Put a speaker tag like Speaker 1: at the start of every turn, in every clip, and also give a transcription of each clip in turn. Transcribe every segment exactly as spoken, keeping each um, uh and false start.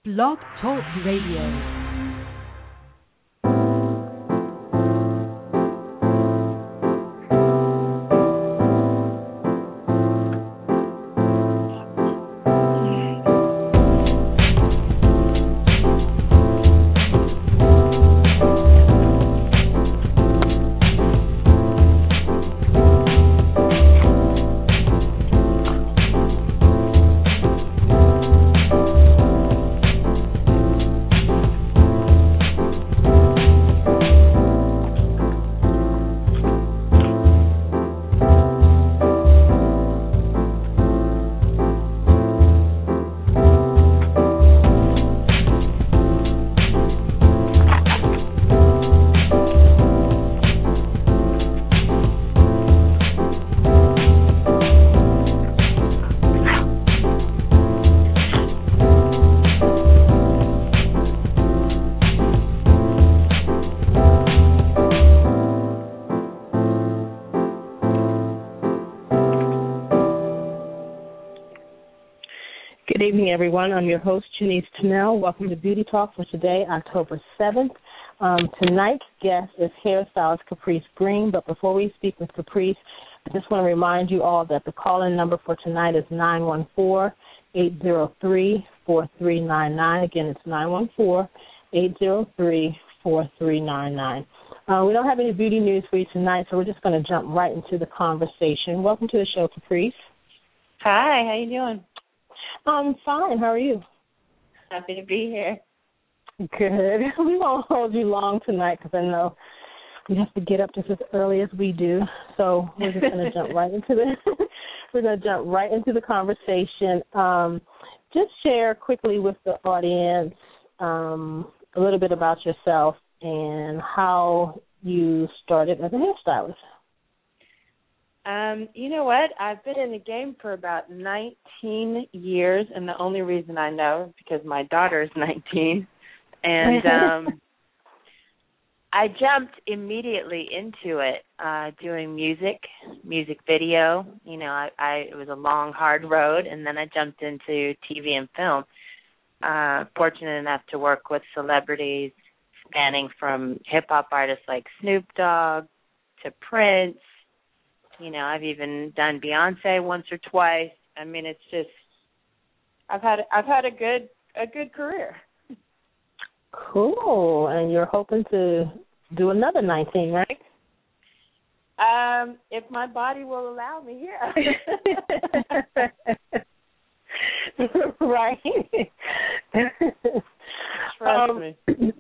Speaker 1: Blog Talk Radio. Good evening, everyone. I'm your host, Janice Tunnell. Welcome to Beauty Talk for today, October seventh. Um, tonight's guest is hairstylist Caprice Green, but before we speak with Caprice, I just want to remind you all that the call-in number for tonight is nine one four, eight zero three, four three nine nine. Again, it's nine one four, eight zero three, four three nine nine. Uh, we don't have any beauty news for you tonight, so we're just going to jump right into the conversation. Welcome to the show, Caprice.
Speaker 2: Hi, how you doing?
Speaker 1: I'm fine. How are you?
Speaker 2: Happy to be here.
Speaker 1: Good. We won't hold you long tonight because I know you have to get up just as early as we do. So we're just going to jump right into the we're going to jump right into the conversation. Um, just share quickly with the audience um, a little bit about yourself and how you started as a hairstylist.
Speaker 2: Um, you know what? I've been in the game for about nineteen years, and the only reason I know is because my daughter is nineteen. And um, I jumped immediately into it, uh, doing music, music video. You know, I, I it was a long, hard road, and then I jumped into T V and film. Uh, fortunate enough to work with celebrities spanning from hip-hop artists like Snoop Dogg to Prince. You know, I've even done Beyonce once or twice. I mean, it's just I've had I've had a good a good career.
Speaker 1: Cool. And you're hoping to do another nineteen, right?
Speaker 2: Um, if my body will allow me, yeah.
Speaker 1: Right.
Speaker 2: Trust
Speaker 1: um,
Speaker 2: me.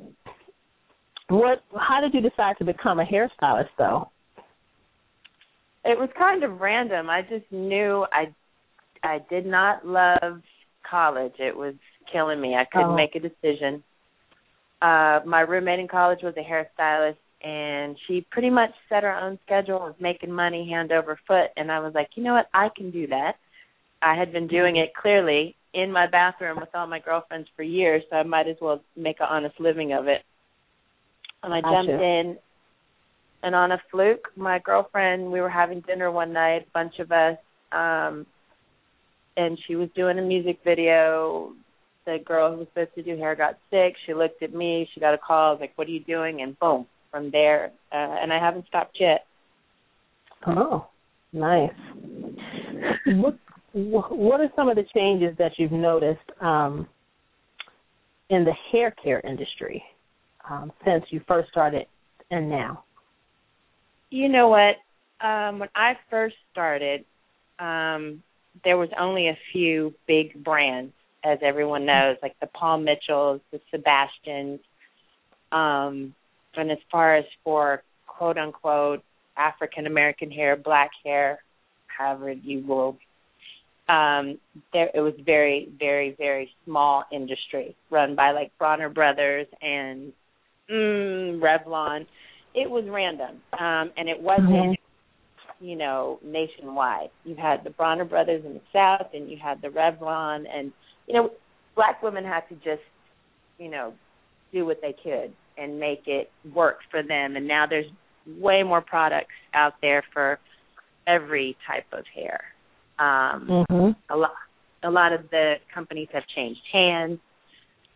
Speaker 1: What? How did you decide to become a hairstylist, though?
Speaker 2: It was kind of random. I just knew I I did not love college. It was killing me. I couldn't
Speaker 1: oh.
Speaker 2: make a decision. Uh, my roommate in college was a hairstylist, and she pretty much set her own schedule of making money hand over foot, and I was like, you know what, I can do that. I had been doing it clearly in my bathroom with all my girlfriends for years, so I might as well make an honest living of it. And I
Speaker 1: gotcha.
Speaker 2: jumped in. And on a fluke, my girlfriend, we were having dinner one night, a bunch of us, um, and she was doing a music video. The girl who was supposed to do hair got sick. She looked at me. She got a call. I was like, what are you doing? And boom, from there. Uh, and I haven't stopped yet.
Speaker 1: Oh, nice. What, what are some of the changes that you've noticed um, in the hair care industry um, since you first started and now?
Speaker 2: You know what? Um, when I first started, um, there was only a few big brands, as everyone knows, like the Paul Mitchells, the Sebastians. Um, and as far as for quote-unquote African-American hair, black hair, however you will, um, there it was very, very, very small industry run by like Bronner Brothers and mm, Revlon. It was random, um, and it wasn't, mm-hmm. you know, nationwide. You had the Bronner Brothers in the South, and you had the Revlon, and, you know, black women had to just, you know, do what they could and make it work for them. And now there's way more products out there for every type of hair. Um, mm-hmm. A lot, a lot of the companies have changed hands.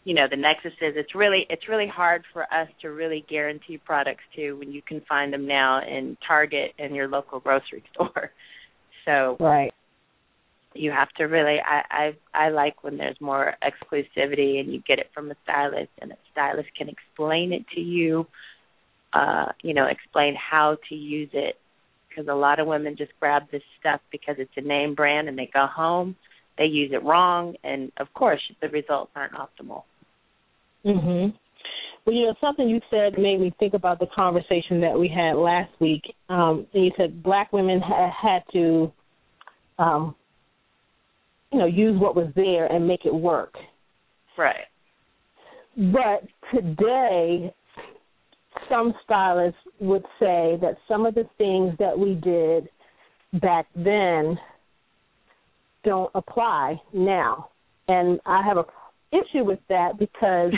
Speaker 2: you know, the nexuses. It's really it's really hard for us to really guarantee products too when you can find them now in Target and your local grocery store. So
Speaker 1: right.
Speaker 2: You have to really, I, I I like when there's more exclusivity and you get it from a stylist and a stylist can explain it to you, uh, you know, explain how to use it. Because a lot of women just grab this stuff because it's a name brand and they go home, they use it wrong, and, of course, the results aren't optimal.
Speaker 1: Mm-hmm. Well, you know, something you said made me think about the conversation that we had last week. Um, and you said black women ha- had to, um, you know, use what was there and make it work.
Speaker 2: Right.
Speaker 1: But today, some stylists would say that some of the things that we did back then don't apply now. And I have an issue with that because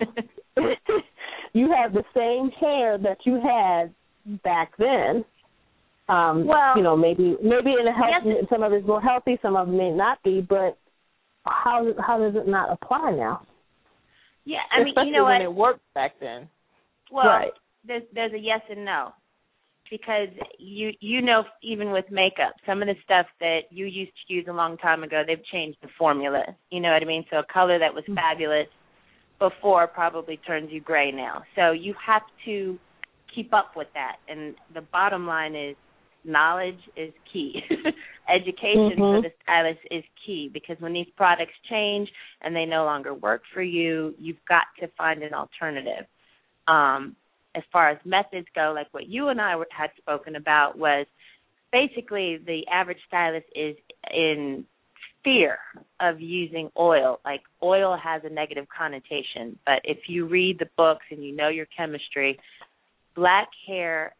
Speaker 1: you have the same hair that you had back then. Um,
Speaker 2: well,
Speaker 1: you know, maybe maybe in a health,
Speaker 2: yes.
Speaker 1: some of it's more healthy, some of it may not be, but how how does it not apply now?
Speaker 2: Yeah, I mean,
Speaker 3: especially
Speaker 2: you know
Speaker 3: when
Speaker 2: what?
Speaker 3: it worked back then.
Speaker 2: Well,
Speaker 1: right.
Speaker 2: there's there's a yes and no. Because you you know, even with makeup, some of the stuff that you used to use a long time ago, they've changed the formula. You know what I mean? So a color that was mm-hmm. fabulous before probably turns you gray now. So you have to keep up with that. And the bottom line is knowledge is key. Education
Speaker 1: mm-hmm.
Speaker 2: for the stylist is key, because when these products change and they no longer work for you, you've got to find an alternative. Um As far as methods go, like what you and I had spoken about, was basically the average stylist is in fear of using oil. Like, oil has a negative connotation, but if you read the books and you know your chemistry, black hair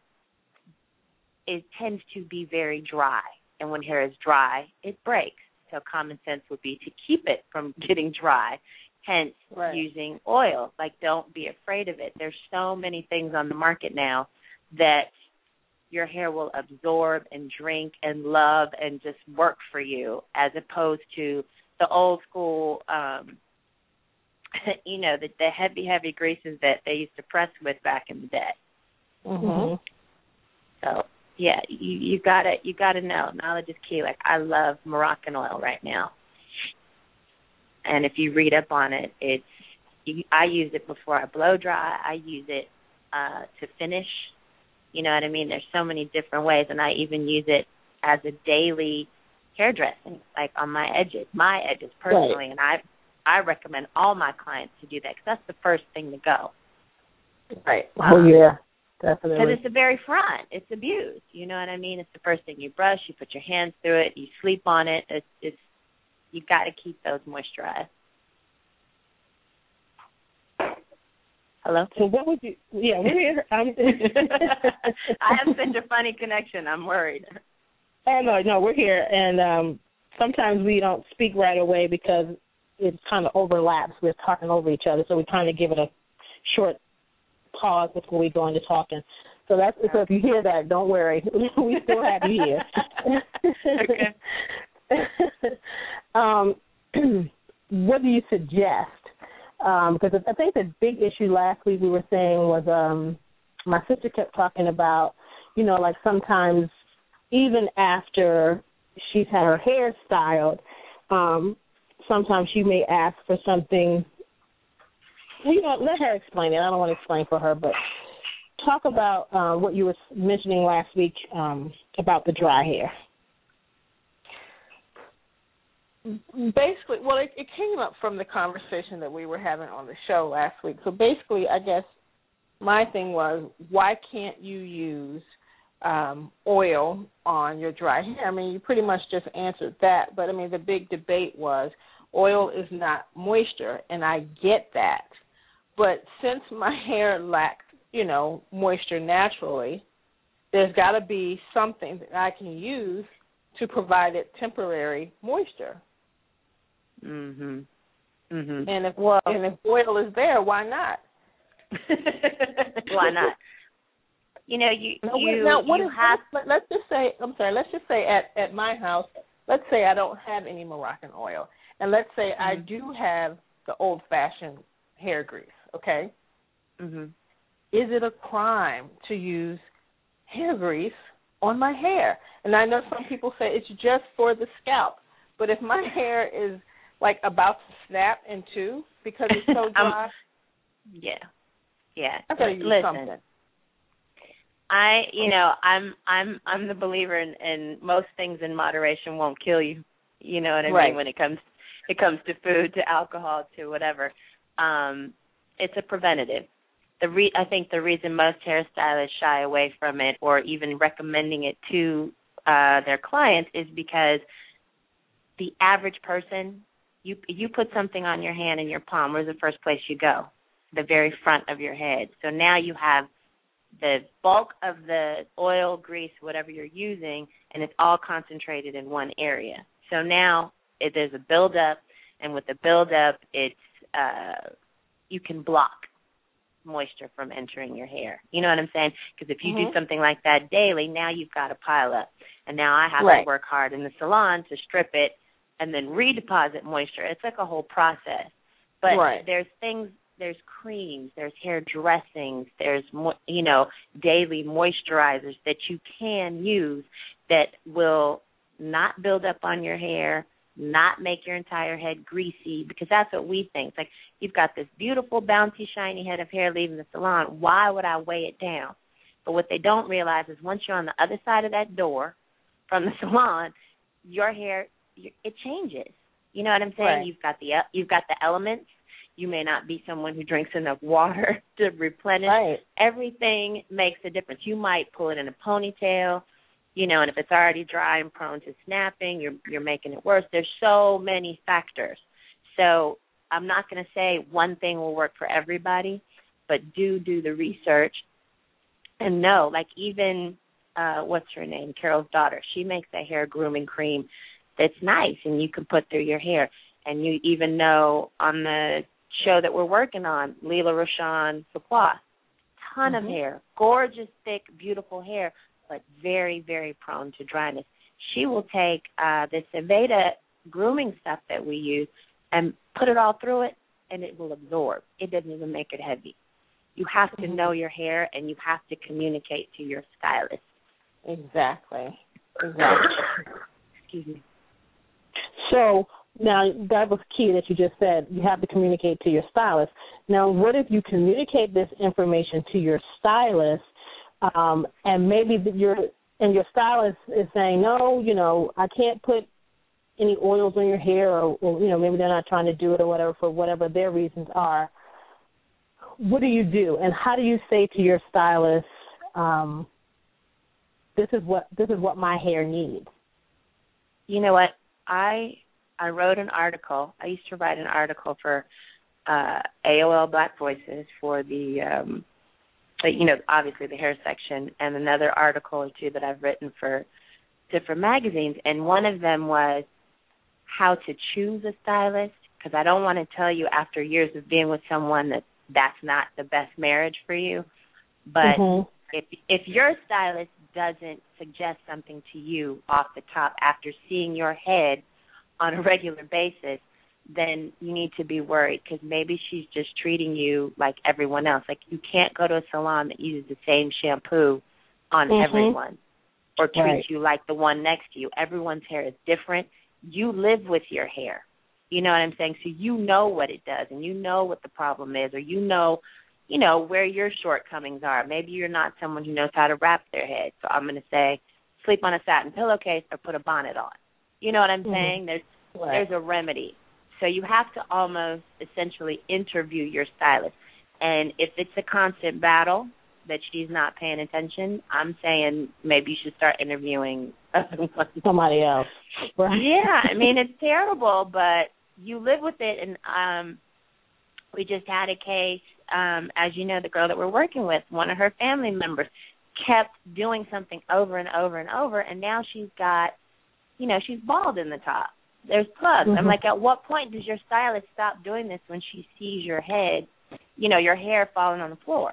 Speaker 2: it tends to be very dry, and when hair is dry, it breaks. So common sense would be to keep it from getting dry. Hence,
Speaker 3: right.
Speaker 2: using oil. Like, don't be afraid of it. There's so many things on the market now that your hair will absorb and drink and love and just work for you, as opposed to the old school, um, you know, the, the heavy, heavy greases that they used to press with back in the day.
Speaker 1: Mm-hmm.
Speaker 2: So, yeah, you, you gotta you gotta know. Knowledge is key. Like, I love Moroccan oil right now. And if you read up on it, it's I use it before I blow dry. I use it uh, to finish. You know what I mean? There's so many different ways, and I even use it as a daily hairdressing, like on my edges, my edges personally.
Speaker 1: Right.
Speaker 2: And I I recommend all my clients to do that, because that's the first thing to go.
Speaker 1: Right. Oh, yeah, definitely.
Speaker 2: Because it's the very front. It's abused. You know what I mean? It's the first thing you brush. You put your hands through it. You sleep on it. It's it's You got to keep those moisturized. Hello?
Speaker 1: So what would you, yeah, we're here. I'm,
Speaker 2: I have such a funny connection. I'm worried.
Speaker 1: Oh, no, no, we're here. And um, sometimes we don't speak right away because it kind of overlaps. We're talking over each other, so we kind of give it a short pause before we go into talking. So that's so if you hear that, don't worry. We still have you here.
Speaker 2: Okay.
Speaker 1: um, what do you suggest? Um, because I think the big issue last week we were saying was um, my sister kept talking about, you know, like sometimes even after she's had her hair styled, um, sometimes she may ask for something. You know, let her explain it. I don't want to explain for her, but talk about uh, what you were mentioning last week um, about the dry hair.
Speaker 3: Basically, well, it, it came up from the conversation that we were having on the show last week. So basically, I guess my thing was, why can't you use um, oil on your dry hair? I mean, you pretty much just answered that. But, I mean, the big debate was oil is not moisture, and I get that. But since my hair lacks, you know, moisture naturally, there's got to be something that I can use to provide it temporary moisture.
Speaker 2: Mhm. Mhm.
Speaker 3: And if
Speaker 2: well,
Speaker 3: and if oil is there, why not?
Speaker 2: Why not? You know, you
Speaker 3: now,
Speaker 2: you,
Speaker 3: now, what
Speaker 2: you
Speaker 3: if,
Speaker 2: have.
Speaker 3: Let's, let's just say, I'm sorry. Let's just say at at my house, let's say I don't have any Moroccan oil, and let's say mm-hmm. I do have the old-fashioned hair grease, okay?
Speaker 2: Mm-hmm.
Speaker 3: Is it a crime to use hair grease on my hair? And I know some people say it's just for the scalp, but if my hair is like about to snap in two because it's so dry,
Speaker 2: um, yeah, yeah.
Speaker 3: I gotta use
Speaker 2: Listen,
Speaker 3: something.
Speaker 2: I, you know, I'm, I'm, I'm the believer in, in most things in moderation won't kill you. You know what I
Speaker 3: Right.
Speaker 2: mean? When it comes, it comes to food, to alcohol, to whatever. Um, it's a preventative. The re- I think the reason most hairstylists shy away from it or even recommending it to uh, their clients is because the average person, you you put something on your hand and your palm, where's the first place you go? The very front of your head. So now you have the bulk of the oil, grease, whatever you're using, and it's all concentrated in one area. So now it, there's a buildup, and with the buildup, it's uh, you can block moisture from entering your hair. You know what I'm saying? Because if you
Speaker 3: mm-hmm.
Speaker 2: do something like that daily, now you've got a pile up. And now I have
Speaker 3: right.
Speaker 2: to work hard in the salon to strip it and then redeposit moisture. It's like a whole process. But
Speaker 3: right.
Speaker 2: there's things, there's creams, there's hair dressings, there's, you know, daily moisturizers that you can use that will not build up on your hair, not make your entire head greasy, because that's what we think. It's like, you've got this beautiful, bouncy, shiny head of hair leaving the salon. Why would I weigh it down? But what they don't realize is once you're on the other side of that door from the salon, your hair, it changes. You know what I'm saying?
Speaker 3: Right.
Speaker 2: You've got the you've got the elements. You may not be someone who drinks enough water to replenish.
Speaker 3: Right.
Speaker 2: Everything makes a difference. You might pull it in a ponytail, you know, and if it's already dry and prone to snapping, you're you're making it worse. There's so many factors. So I'm not going to say one thing will work for everybody, but do do the research and know, like even, uh, what's her name, Carol's daughter, she makes a hair grooming cream that's nice and you can put through your hair. And you even know on the show that we're working on, Leela Rashawn Fuqua, ton
Speaker 3: mm-hmm.
Speaker 2: of hair, gorgeous, thick, beautiful hair, but very, very prone to dryness. She will take uh, this Aveda grooming stuff that we use and put it all through it, and it will absorb. It doesn't even make it heavy. You have to
Speaker 3: mm-hmm.
Speaker 2: know your hair, and you have to communicate to your stylist.
Speaker 3: Exactly. Exactly.
Speaker 2: Excuse me.
Speaker 1: So now that was key that you just said. You have to communicate to your stylist. Now, what if you communicate this information to your stylist, um, and maybe your and your stylist is saying, no, you know, I can't put any oils on your hair, or, or you know, maybe they're not trying to do it or whatever for whatever their reasons are. What do you do, and how do you say to your stylist, um, this is what this is what my hair needs?
Speaker 2: You know what? I I wrote an article. I used to write an article for uh, A O L Black Voices for the, um, you know, obviously the hair section, and another article or two that I've written for different magazines. And one of them was how to choose a stylist, because I don't want to tell you after years of being with someone that that's not the best marriage for you. But mm-hmm. if if your stylist doesn't suggest something to you off the top after seeing your head on a regular basis, then you need to be worried, because maybe she's just treating you like everyone else. Like, you can't go to a salon that uses the same shampoo on mm-hmm. everyone or treat right. you like the one next to you. Everyone's hair is different. You live with your hair. You know what I'm saying? So you know what it does, and you know what the problem is, or you know, you know, where your shortcomings are. Maybe you're not someone who knows how to wrap their head. So I'm going to say sleep on a satin pillowcase or put a bonnet on. You know what I'm mm-hmm. saying? There's right. there's a remedy. So you have to almost essentially interview your stylist. And if it's a constant battle that she's not paying attention, I'm saying maybe you should start interviewing
Speaker 1: somebody else.
Speaker 2: Right. Yeah, I mean, it's terrible, but you live with it. And um, we just had a case, um, as you know, the girl that we're working with, one of her family members kept doing something over and over and over, and now she's got, you know, she's bald in the top. There's plugs. Mm-hmm. I'm like, at what point does your stylist stop doing this when she sees your head, you know, your hair falling on the floor?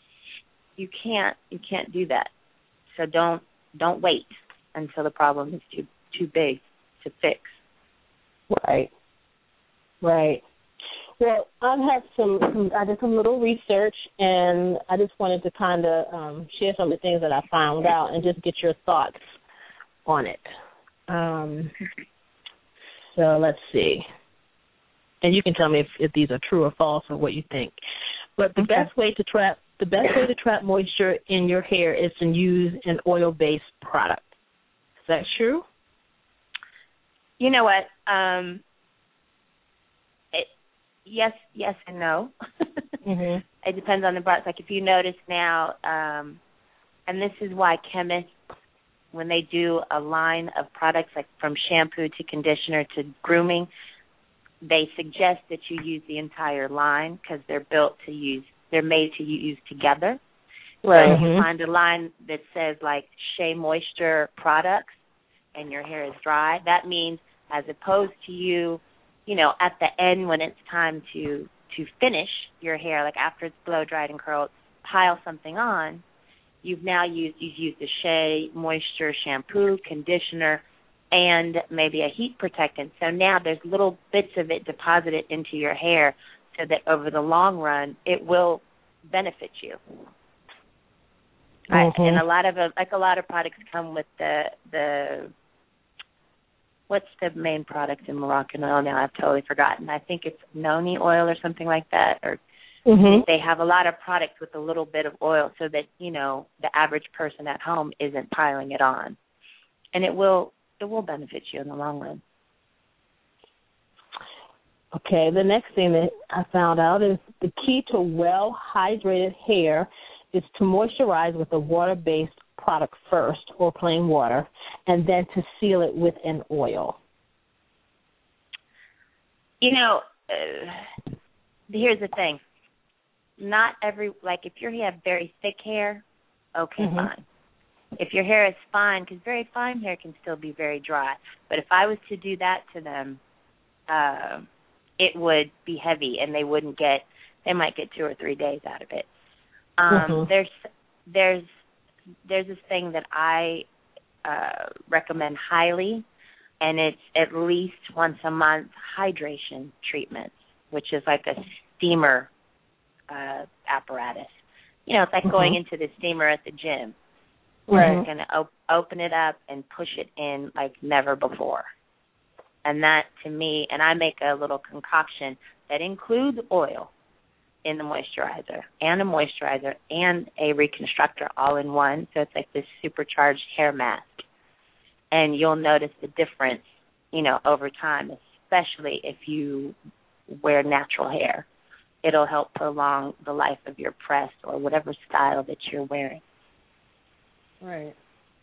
Speaker 2: You can't, you can't do that. So don't, don't wait until the problem is too, too big to fix.
Speaker 1: Right. Right. Well, I have some, some. I did some little research, and I just wanted to kind of um, share some of the things that I found out, and just get your thoughts on it. Um, so let's see, and you can tell me if, if these are true or false or what you think. But the
Speaker 2: Okay.
Speaker 1: best way to trap the best way to trap moisture in your hair is to use an oil-based product. Is that true?
Speaker 2: You know what? Um, it, yes, yes, and no.
Speaker 1: Mm-hmm.
Speaker 2: It depends on the product. Like if you notice now, um, and this is why chemists, when they do a line of products like from shampoo to conditioner to grooming, they suggest that you use the entire line because they're built to use, they're made to use together.
Speaker 3: Right.
Speaker 2: So if you
Speaker 1: Mhm.
Speaker 2: find a line that says like Shea Moisture products and your hair is dry, that means as opposed to you, you know, at the end when it's time to, to finish your hair, like after it's blow dried and curled, pile something on, you've now used, you've used the Shea Moisture shampoo, conditioner, and maybe a heat protectant. So now there's little bits of it deposited into your hair so that over the long run it will benefit you.
Speaker 1: Mm-hmm.
Speaker 2: I, and a lot of uh, like a lot of products come with the the what's the main product in Moroccan oil now? I've totally forgotten. I think it's noni oil or something like that. Or
Speaker 1: Mm-hmm.
Speaker 2: they have a lot of products with a little bit of oil so that, you know, the average person at home isn't piling it on, and it will it will benefit you in the long run.
Speaker 1: Okay, the next thing that I found out is the key to well-hydrated hair is to moisturize with a water-based product first, or plain water, and then to seal it with an oil.
Speaker 2: You know, uh, here's the thing. Not every, like if you have very thick hair, okay,
Speaker 1: Mhm.
Speaker 2: fine. If your hair is fine, because very fine hair can still be very dry. But if I was to do that to them, uh, it would be heavy, and they wouldn't get, they might get two or three days out of it. Um,
Speaker 1: Mhm.
Speaker 2: There's there's there's this thing that I uh, recommend highly, and it's at least once a month hydration treatments, which is like a steamer uh, apparatus. You know, it's like
Speaker 1: Mhm.
Speaker 2: going into the steamer at the gym.
Speaker 1: Right.
Speaker 2: You're going to op- open it up and push it in like never before. And that, to me, and I make a little concoction that includes oil in the moisturizer, and a moisturizer, and a reconstructor all in one. So it's like this supercharged hair mask. And you'll notice the difference, you know, over time, especially if you wear natural hair. It'll help prolong the life of your press or whatever style that you're wearing.
Speaker 3: Right.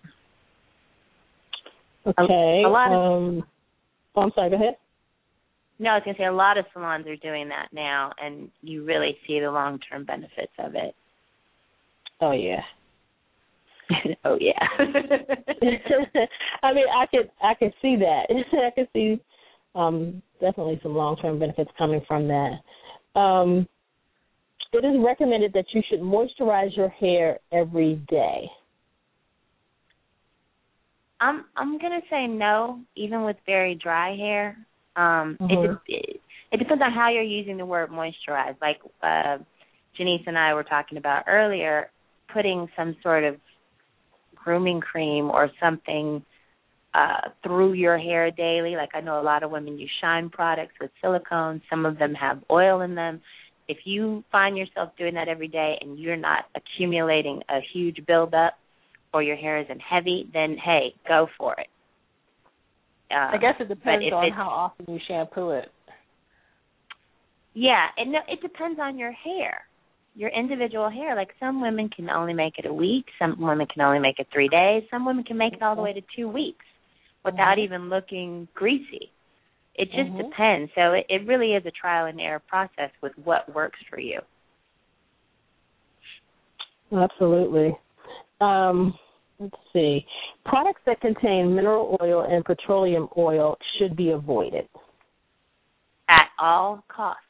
Speaker 1: Okay.
Speaker 2: A, a lot of,
Speaker 1: um, oh, I'm sorry, go ahead.
Speaker 2: no, I was going to say a lot of salons are doing that now, and you really see the long-term benefits of it.
Speaker 1: Oh, yeah.
Speaker 2: Oh, yeah.
Speaker 1: I mean, I could I could see that. I could see um, definitely some long-term benefits coming from that. Um, it is recommended that you should moisturize your hair every day.
Speaker 2: I'm I'm going to say no, even with very dry hair. Um,
Speaker 1: Mm-hmm.
Speaker 2: it, it it depends on how you're using the word moisturize. Like uh, Janice and I were talking about earlier, putting some sort of grooming cream or something uh, through your hair daily. Like I know a lot of women use Shine products with silicone. Some of them have oil in them. If you find yourself doing that every day and you're not accumulating a huge buildup or your hair isn't heavy, then, hey, go for it. Um,
Speaker 3: I guess it depends on
Speaker 2: it's,
Speaker 3: how often you shampoo it.
Speaker 2: Yeah, and no, it depends on your hair, your individual hair. Like some women can only make it a week. Some women can only make it three days. Some women can make it all the way to two weeks without
Speaker 3: Mm-hmm.
Speaker 2: even looking greasy. It just
Speaker 3: Mm-hmm.
Speaker 2: depends. So it, it really is a trial and error process with what works for you.
Speaker 1: Absolutely. Um, let's see. Products that contain mineral oil and petroleum oil should be avoided.
Speaker 2: At all costs.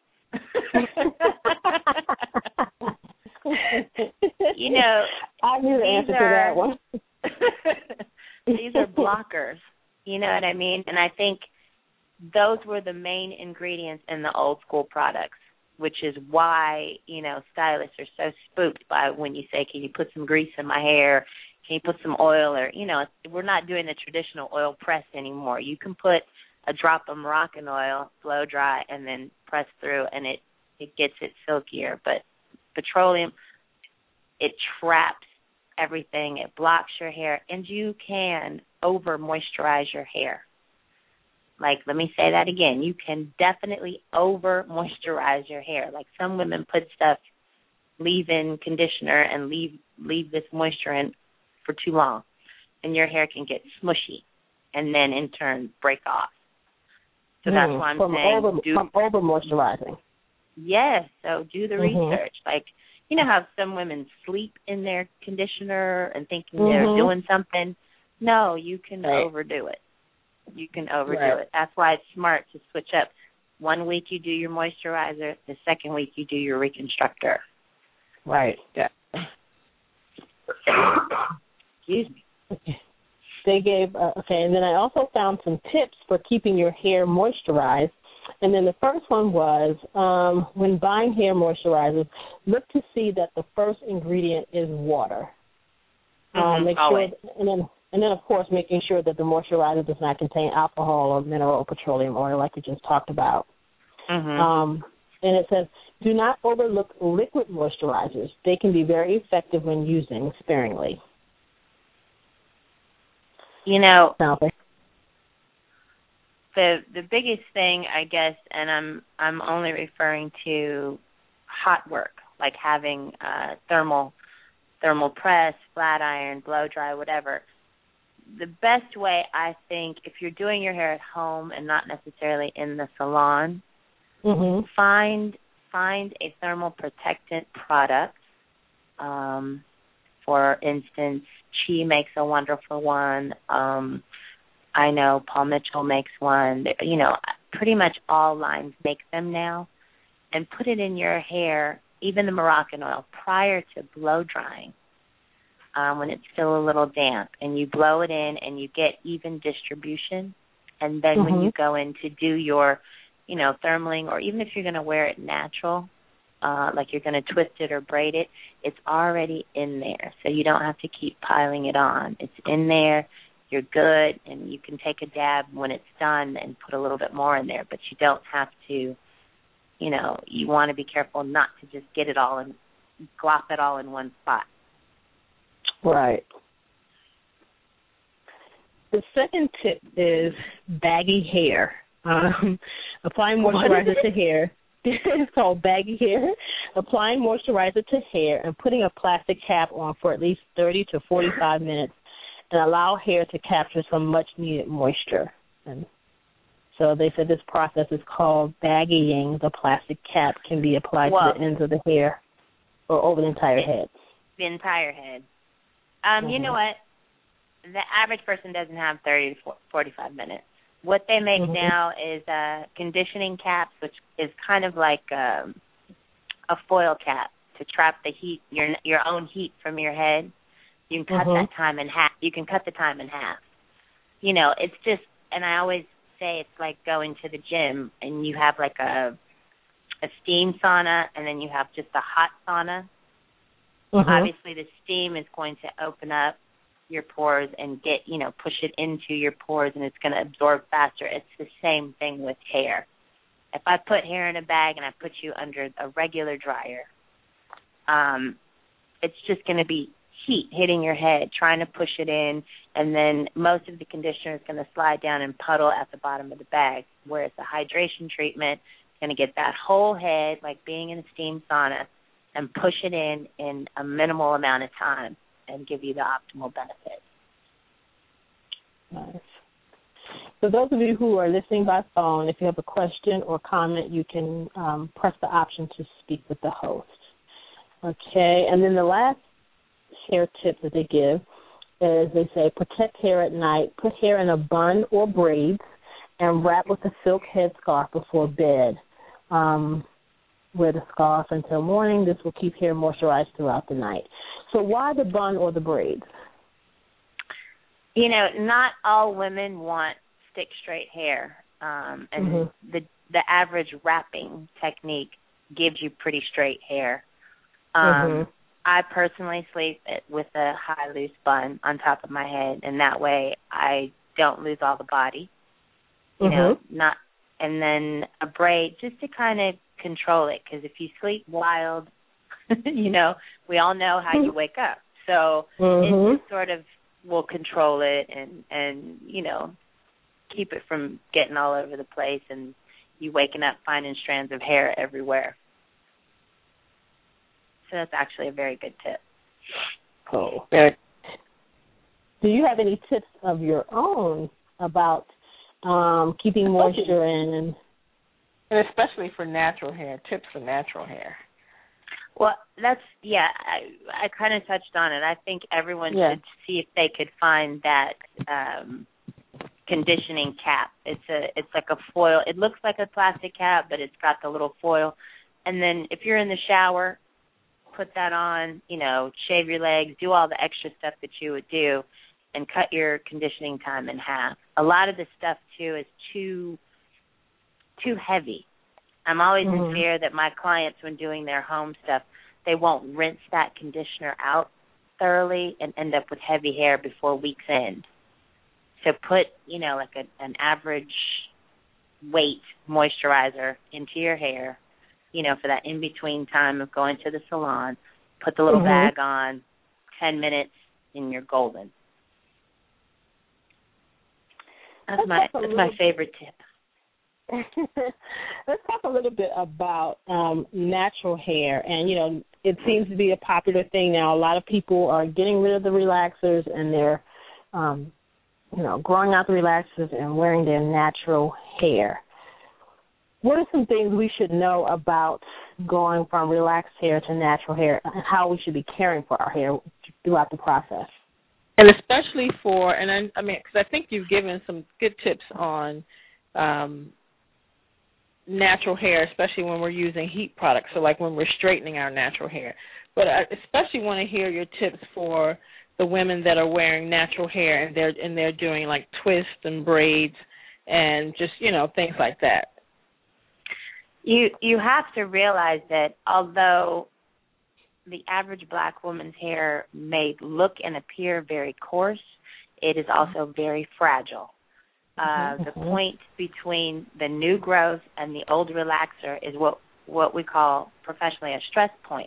Speaker 2: You know,
Speaker 1: I knew the answer
Speaker 2: are,
Speaker 1: to that one.
Speaker 2: These are blockers. You know what I mean? And I think those were the main ingredients in the old school products, which is why, you know, stylists are so spooked by when you say, can you put some grease in my hair? Can you put some oil? Or, you know, we're not doing the traditional oil press anymore. You can put a drop of Moroccan oil, blow dry, and then press through, and it, it gets it silkier. But petroleum, it traps everything. It blocks your hair, and you can over-moisturize your hair. Like, let me say that again. You can definitely over-moisturize your hair. Like, some women put stuff, leave-in conditioner, and leave leave this moisture in for too long, and your hair can get smushy and then, in turn, break off. So mm, that's why I'm
Speaker 1: from
Speaker 2: saying
Speaker 1: over,
Speaker 2: do,
Speaker 1: from over-moisturizing.
Speaker 2: Yes, so do the
Speaker 1: mm-hmm.
Speaker 2: research. Like, you know how some women sleep in their conditioner and thinking
Speaker 1: mm-hmm.
Speaker 2: they're doing something? No, you can
Speaker 1: right.
Speaker 2: overdo it. You can overdo
Speaker 1: right.
Speaker 2: it. That's why it's smart to switch up. One week you do your moisturizer. The second week you do your reconstructor.
Speaker 1: Right.
Speaker 3: Yeah.
Speaker 2: Excuse me.
Speaker 1: They gave, uh, okay, and then I also found some tips for keeping your hair moisturized. And then the first one was um, when buying hair moisturizers, look to see that the first ingredient is water.
Speaker 2: Mm-hmm,
Speaker 1: um, make
Speaker 2: always.
Speaker 1: sure, and then And then, of course, making sure that the moisturizer does not contain alcohol or mineral or petroleum oil like we just talked about.
Speaker 2: Mm-hmm.
Speaker 1: Um, and it says, do not overlook liquid moisturizers. They can be very effective when using sparingly.
Speaker 2: You know,
Speaker 1: okay.
Speaker 2: the the biggest thing, I guess, and I'm I'm only referring to hot work, like having uh, thermal thermal press, flat iron, blow dry, whatever. The best way, I think, if you're doing your hair at home and not necessarily in the salon,
Speaker 1: mm-hmm.
Speaker 2: find find a thermal protectant product. Um, for instance, Chi makes a wonderful one. Um, I know Paul Mitchell makes one. You know, pretty much all lines make them now. And put it in your hair, even the Moroccan oil, prior to blow drying. Um, when it's still a little damp, and you blow it in and you get even distribution, and then
Speaker 1: mm-hmm.
Speaker 2: when you go in to do your, you know, thermaling, or even if you're going to wear it natural, uh, like you're going to twist it or braid it, it's already in there, so you don't have to keep piling it on. It's in there, you're good, and you can take a dab when it's done and put a little bit more in there, but you don't have to, you know, you want to be careful not to just get it all and glop it all in one spot.
Speaker 1: Right. The second tip is baggy hair. Um, applying moisturizer to hair. It's called baggy hair. Applying moisturizer to hair and putting a plastic cap on for at least thirty to forty-five minutes and allow hair to capture some much-needed moisture. And so they said this process is called baggying. The plastic cap can be applied
Speaker 2: Whoa.
Speaker 1: to the ends of the hair or over the entire head.
Speaker 2: The entire head. Um,
Speaker 1: mm-hmm.
Speaker 2: You know what? The average person doesn't have thirty to forty-five minutes. What they make
Speaker 1: mm-hmm. now
Speaker 2: is uh, conditioning caps, which is kind of like um, a foil cap to trap the heat, your your own heat from your head. You can cut
Speaker 1: mm-hmm.
Speaker 2: that time in half. You can cut the time in half. You know, it's just, and I always say it's like going to the gym and you have like a a steam sauna and then you have just a hot sauna.
Speaker 1: Mm-hmm.
Speaker 2: Obviously, the steam is going to open up your pores and get, you know, push it into your pores, and it's going to absorb faster. It's the same thing with hair. If I put hair in a bag and I put you under a regular dryer, um, it's just going to be heat hitting your head, trying to push it in, and then most of the conditioner is going to slide down and puddle at the bottom of the bag, whereas the hydration treatment is going to get that whole head, like being in a steam sauna, and push it in in a minimal amount of time and give you the optimal benefit.
Speaker 1: Nice. For those of you who are listening by phone, if you have a question or comment, you can um, press the option to speak with the host. Okay, and then the last hair tip that they give is they say protect hair at night, put hair in a bun or braids, and wrap with a silk headscarf before bed. Um, wear the scarf until morning. This will keep hair moisturized throughout the night. So why the bun or the braids?
Speaker 2: You know, not all women want stick straight hair. um, and
Speaker 1: mm-hmm.
Speaker 2: the the average wrapping technique gives you pretty straight hair. Um,
Speaker 1: mm-hmm.
Speaker 2: I personally sleep it with a high loose bun on top of my head, and that way I don't lose all the body. You
Speaker 1: mm-hmm.
Speaker 2: know, not and then a braid just to kind of control it, because if you sleep wild, you know, we all know how you wake up. So
Speaker 1: mm-hmm.
Speaker 2: it just sort of will control it and, and, you know, keep it from getting all over the place and you waking up finding strands of hair everywhere. So that's actually a very good tip.
Speaker 1: Oh, very. Do you have any tips of your own about um, keeping moisture in? And,
Speaker 3: and especially for natural hair, tips for natural hair.
Speaker 2: Well, that's, yeah, I, I kind of touched on it. I think everyone
Speaker 3: yeah.
Speaker 2: should see if they could find that um, conditioning cap. It's a, it's like a foil. It looks like a plastic cap, but it's got the little foil. And then if you're in the shower, put that on, you know, shave your legs, do all the extra stuff that you would do, and cut your conditioning time in half. A lot of the stuff, too, is too too heavy. I'm always
Speaker 1: mm-hmm.
Speaker 2: in fear that my clients, when doing their home stuff, they won't rinse that conditioner out thoroughly and end up with heavy hair before week's end. So put, you know, like a, an average weight moisturizer into your hair, you know, for that in-between time of going to the salon. Put the little
Speaker 1: mm-hmm.
Speaker 2: bag on, ten minutes, and you're golden. That's my that's my favorite tip.
Speaker 1: Let's talk a little bit about um, natural hair. And, you know, it seems to be a popular thing now. A lot of people are getting rid of the relaxers and they're, um, you know, growing out the relaxers and wearing their natural hair. What are some things we should know about going from relaxed hair to natural hair and how we should be caring for our hair throughout the process?
Speaker 3: And especially for, and I, I mean, because I think you've given some good tips on um, natural hair, especially when we're using heat products, so like when we're straightening our natural hair. But I especially want to hear your tips for the women that are wearing natural hair and they're and they're doing like twists and braids and just, you know, things like that.
Speaker 2: You you have to realize that although the average black woman's hair may look and appear very coarse, it is also very fragile. Uh, the point between the new growth and the old relaxer is what, what we call professionally a stress point.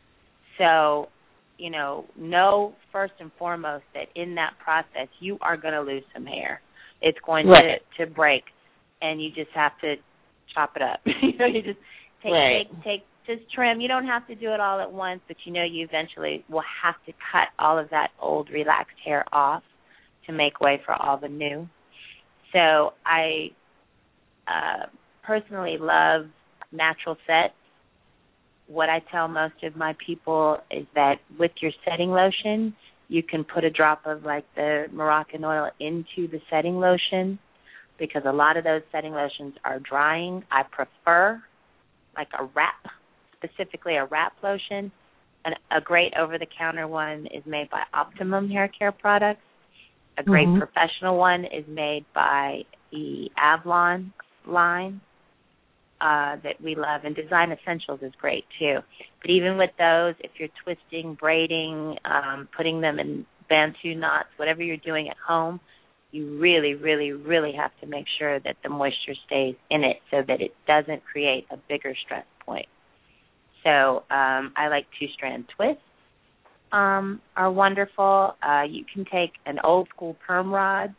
Speaker 2: So, you know, know first and foremost that in that process you are going to lose some hair. It's going
Speaker 3: right.
Speaker 2: to, to break, and you just have to chop it up. you know, you just take,
Speaker 3: right.
Speaker 2: take, take, just trim. You don't have to do it all at once, but you know you eventually will have to cut all of that old relaxed hair off to make way for all the new. So I uh, personally love natural sets. What I tell most of my people is that with your setting lotion, you can put a drop of like the Moroccan oil into the setting lotion because a lot of those setting lotions are drying. I prefer like a wrap, specifically a wrap lotion. And a great over-the-counter one is made by Optimum Hair Care Products. A great mm-hmm. professional one is made by the Avalon line uh, that we love, and Design Essentials is great too. But even with those, if you're twisting, braiding, um, putting them in Bantu knots, whatever you're doing at home, you really, really, really have to make sure that the moisture stays in it so that it doesn't create a bigger stress point. So um, I like two-strand twists. Um, are wonderful. Uh, you can take an old school perm rod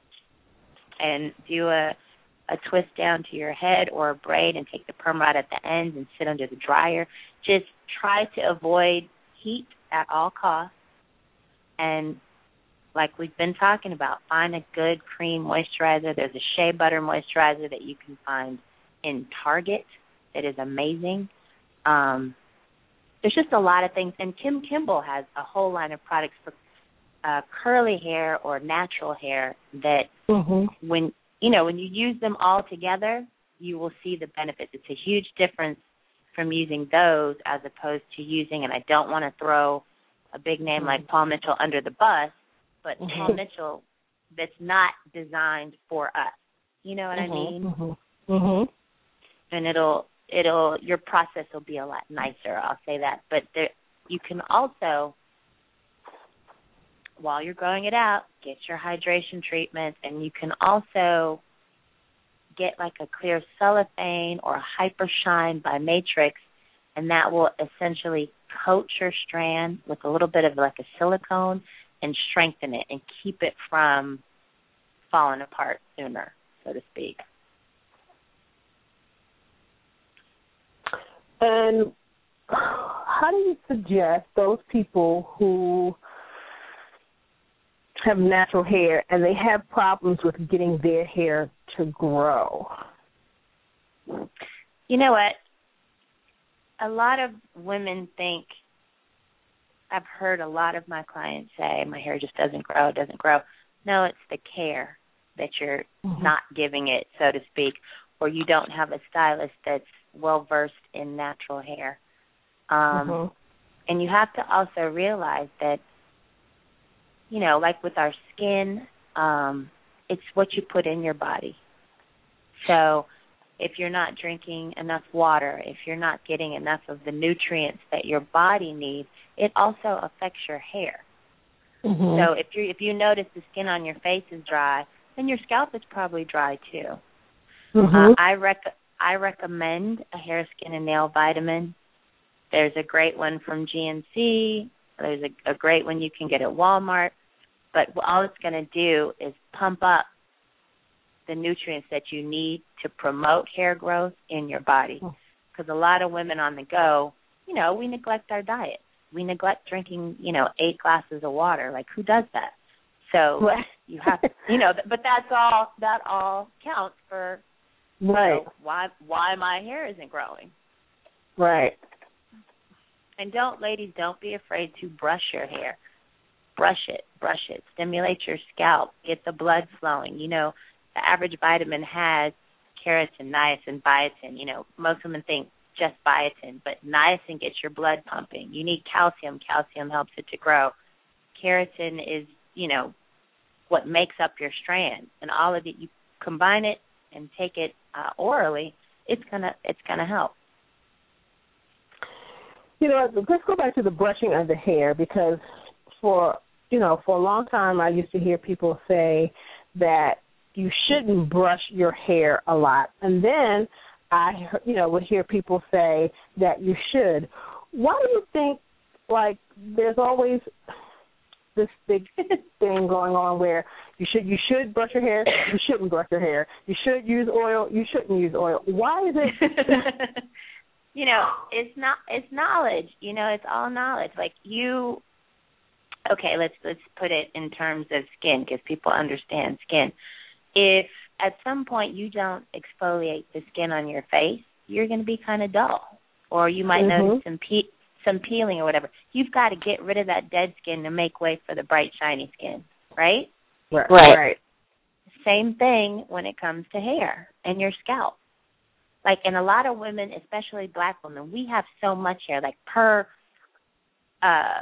Speaker 2: and do a, a twist down to your head or a braid and take the perm rod at the end and sit under the dryer. Just try to avoid heat at all costs. And like we've been talking about, find a good cream moisturizer. There's a shea butter moisturizer that you can find in Target that is amazing. Um, There's just a lot of things, and Kim Kimble has a whole line of products for uh, curly hair or natural hair that
Speaker 1: mm-hmm.
Speaker 2: when, you know, when you use them all together, you will see the benefits. It's a huge difference from using those as opposed to using, and I don't want to throw a big name mm-hmm. like Paul Mitchell under the bus, but mm-hmm. Paul Mitchell that's not designed for us. You know what
Speaker 1: mm-hmm,
Speaker 2: I mean?
Speaker 1: Mm-hmm. Mm-hmm.
Speaker 2: And it'll it'll your process will be a lot nicer. I'll say that. But there, you can also, while you're growing it out, get your hydration treatment, and you can also get like a clear cellophane or a Hyper Shine by Matrix, and that will essentially coat your strand with a little bit of like a silicone and strengthen it and keep it from falling apart sooner, so to speak.
Speaker 1: And how do you suggest those people who have natural hair and they have problems with getting their hair to grow?
Speaker 2: You know what? A lot of women think, I've heard a lot of my clients say, my hair just doesn't grow, doesn't grow. No, it's the care that you're mm-hmm. not giving it, so to speak, or you don't have a stylist that's well-versed in natural hair. Um, mm-hmm. And you have to also realize that, you know, like with our skin, um, it's what you put in your body. So if you're not drinking enough water, if you're not getting enough of the nutrients that your body needs, it also affects your hair. Mm-hmm. So if you if you notice the skin on your face is dry, then your scalp is probably dry too. Mm-hmm. Uh, I rec- I recommend a hair, skin, and nail vitamin. There's a great one from G N C. There's a, a great one you can get at Walmart. But all it's going to do is pump up the nutrients that you need to promote hair growth in your body. Because a lot of women on the go, you know, we neglect our diet. We neglect drinking, you know, eight glasses of water. Like, who does that? So right. you have to, you know, but that's all, that all counts for, right. you know, why, why my hair isn't growing.
Speaker 1: Right.
Speaker 2: And don't, ladies, don't be afraid to brush your hair. Brush it, brush it. Stimulate your scalp. Get the blood flowing. You know, the average vitamin has keratin, niacin, biotin. You know, most women think just biotin, but niacin gets your blood pumping. You need calcium. Calcium helps it to grow. Keratin is, you know, what makes up your strand. And all of it, you combine it and take it uh, orally, it's gonna it's gonna help.
Speaker 1: You know, let's go back to the brushing of the hair, because for, you know, for a long time I used to hear people say that you shouldn't brush your hair a lot. And then I, you know, would hear people say that you should. Why do you think, like, there's always this big thing going on where you should you should brush your hair, you shouldn't brush your hair, you should use oil, you shouldn't use oil? Why is it?
Speaker 2: You know, it's not it's knowledge. You know, it's all knowledge. Like you, okay, let's let's put it in terms of skin, because people understand skin. If at some point you don't exfoliate the skin on your face, you're going to be kind of dull, or you might mm-hmm. notice some pe- some peeling or whatever. You've got to get rid of that dead skin to make way for the bright, shiny skin, right?
Speaker 1: Right. Right.
Speaker 2: Same thing when it comes to hair and your scalp. Like, and a lot of women, especially black women, we have so much hair, like per, uh,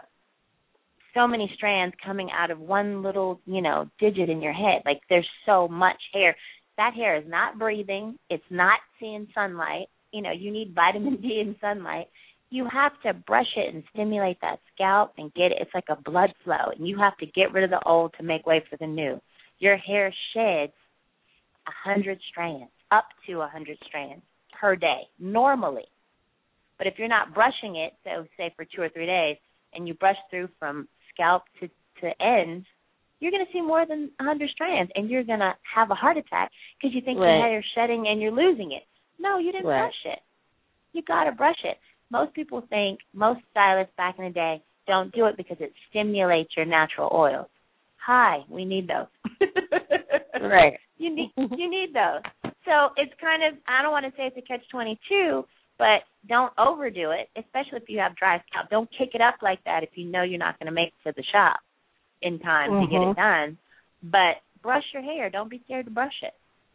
Speaker 2: so many strands coming out of one little, you know, digit in your head. Like, there's so much hair. That hair is not breathing. It's not seeing sunlight. You know, you need vitamin D and sunlight. You have to brush it and stimulate that scalp and get it. It's like a blood flow, and you have to get rid of the old to make way for the new. Your hair sheds one hundred strands, up to one hundred strands per day, normally. But if you're not brushing it, so say for two or three days, and you brush through from scalp to, to ends, you're going to see more than one hundred strands, and you're going to have a heart attack because you think right. your hair is shedding and you're losing it. No, you didn't right. brush it. You got to brush it. Most people think, most stylists back in the day, don't do it because it stimulates your natural oils. Hi, we need those.
Speaker 1: Right.
Speaker 2: You need you need those. So it's kind of, I don't want to say it's a catch twenty-two, but don't overdo it, especially if you have dry scalp. Don't kick it up like that if you know you're not going to make it to the shop in time mm-hmm. to get it done. But brush your hair. Don't be scared to brush it.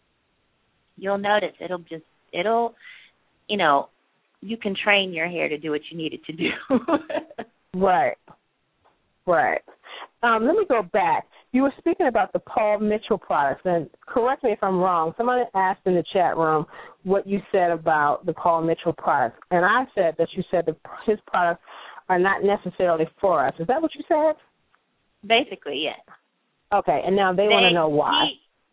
Speaker 2: You'll notice it'll just, it'll, you know, you can train your hair to do what you need it to do.
Speaker 1: Right. Right. Um, let me go back. you were speaking about the Paul Mitchell products, and correct me if I'm wrong. Somebody asked in the chat room what you said about the Paul Mitchell products, and I said that you said that his products are not necessarily for us. Is that what you said?
Speaker 2: Basically, yes.
Speaker 1: Okay, and now they, they want to know why.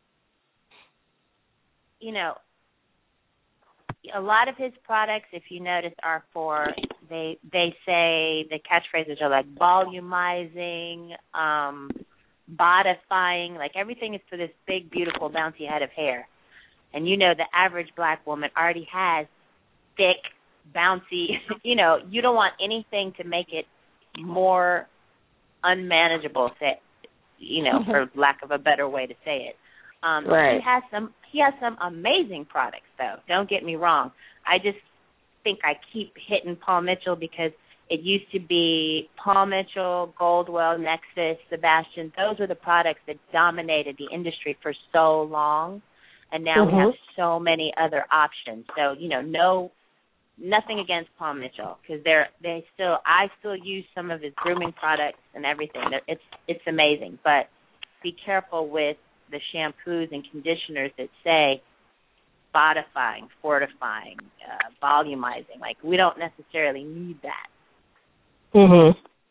Speaker 2: He, you know, a lot of his products, if you notice, are for, they they say the catchphrases are like volumizing, um, bodifying, like everything is for this big, beautiful, bouncy head of hair. And you know the average black woman already has thick, bouncy, you know, you don't want anything to make it more unmanageable, say, you know, for lack of a better way to say it. Um,
Speaker 1: right.
Speaker 2: He has some. He has some amazing products, though. Don't get me wrong. I just think I keep hitting Paul Mitchell because it used to be Paul Mitchell, Goldwell, Nexus, Sebastian. Those were the products that dominated the industry for so long, and now mm-hmm. we have so many other options. So you know, no, nothing against Paul Mitchell because they're they still. I still use some of his grooming products and everything. It's it's amazing, but be careful with the shampoos and conditioners that say bodifying, fortifying, uh, volumizing. Like, we don't necessarily need that.
Speaker 1: Mhm.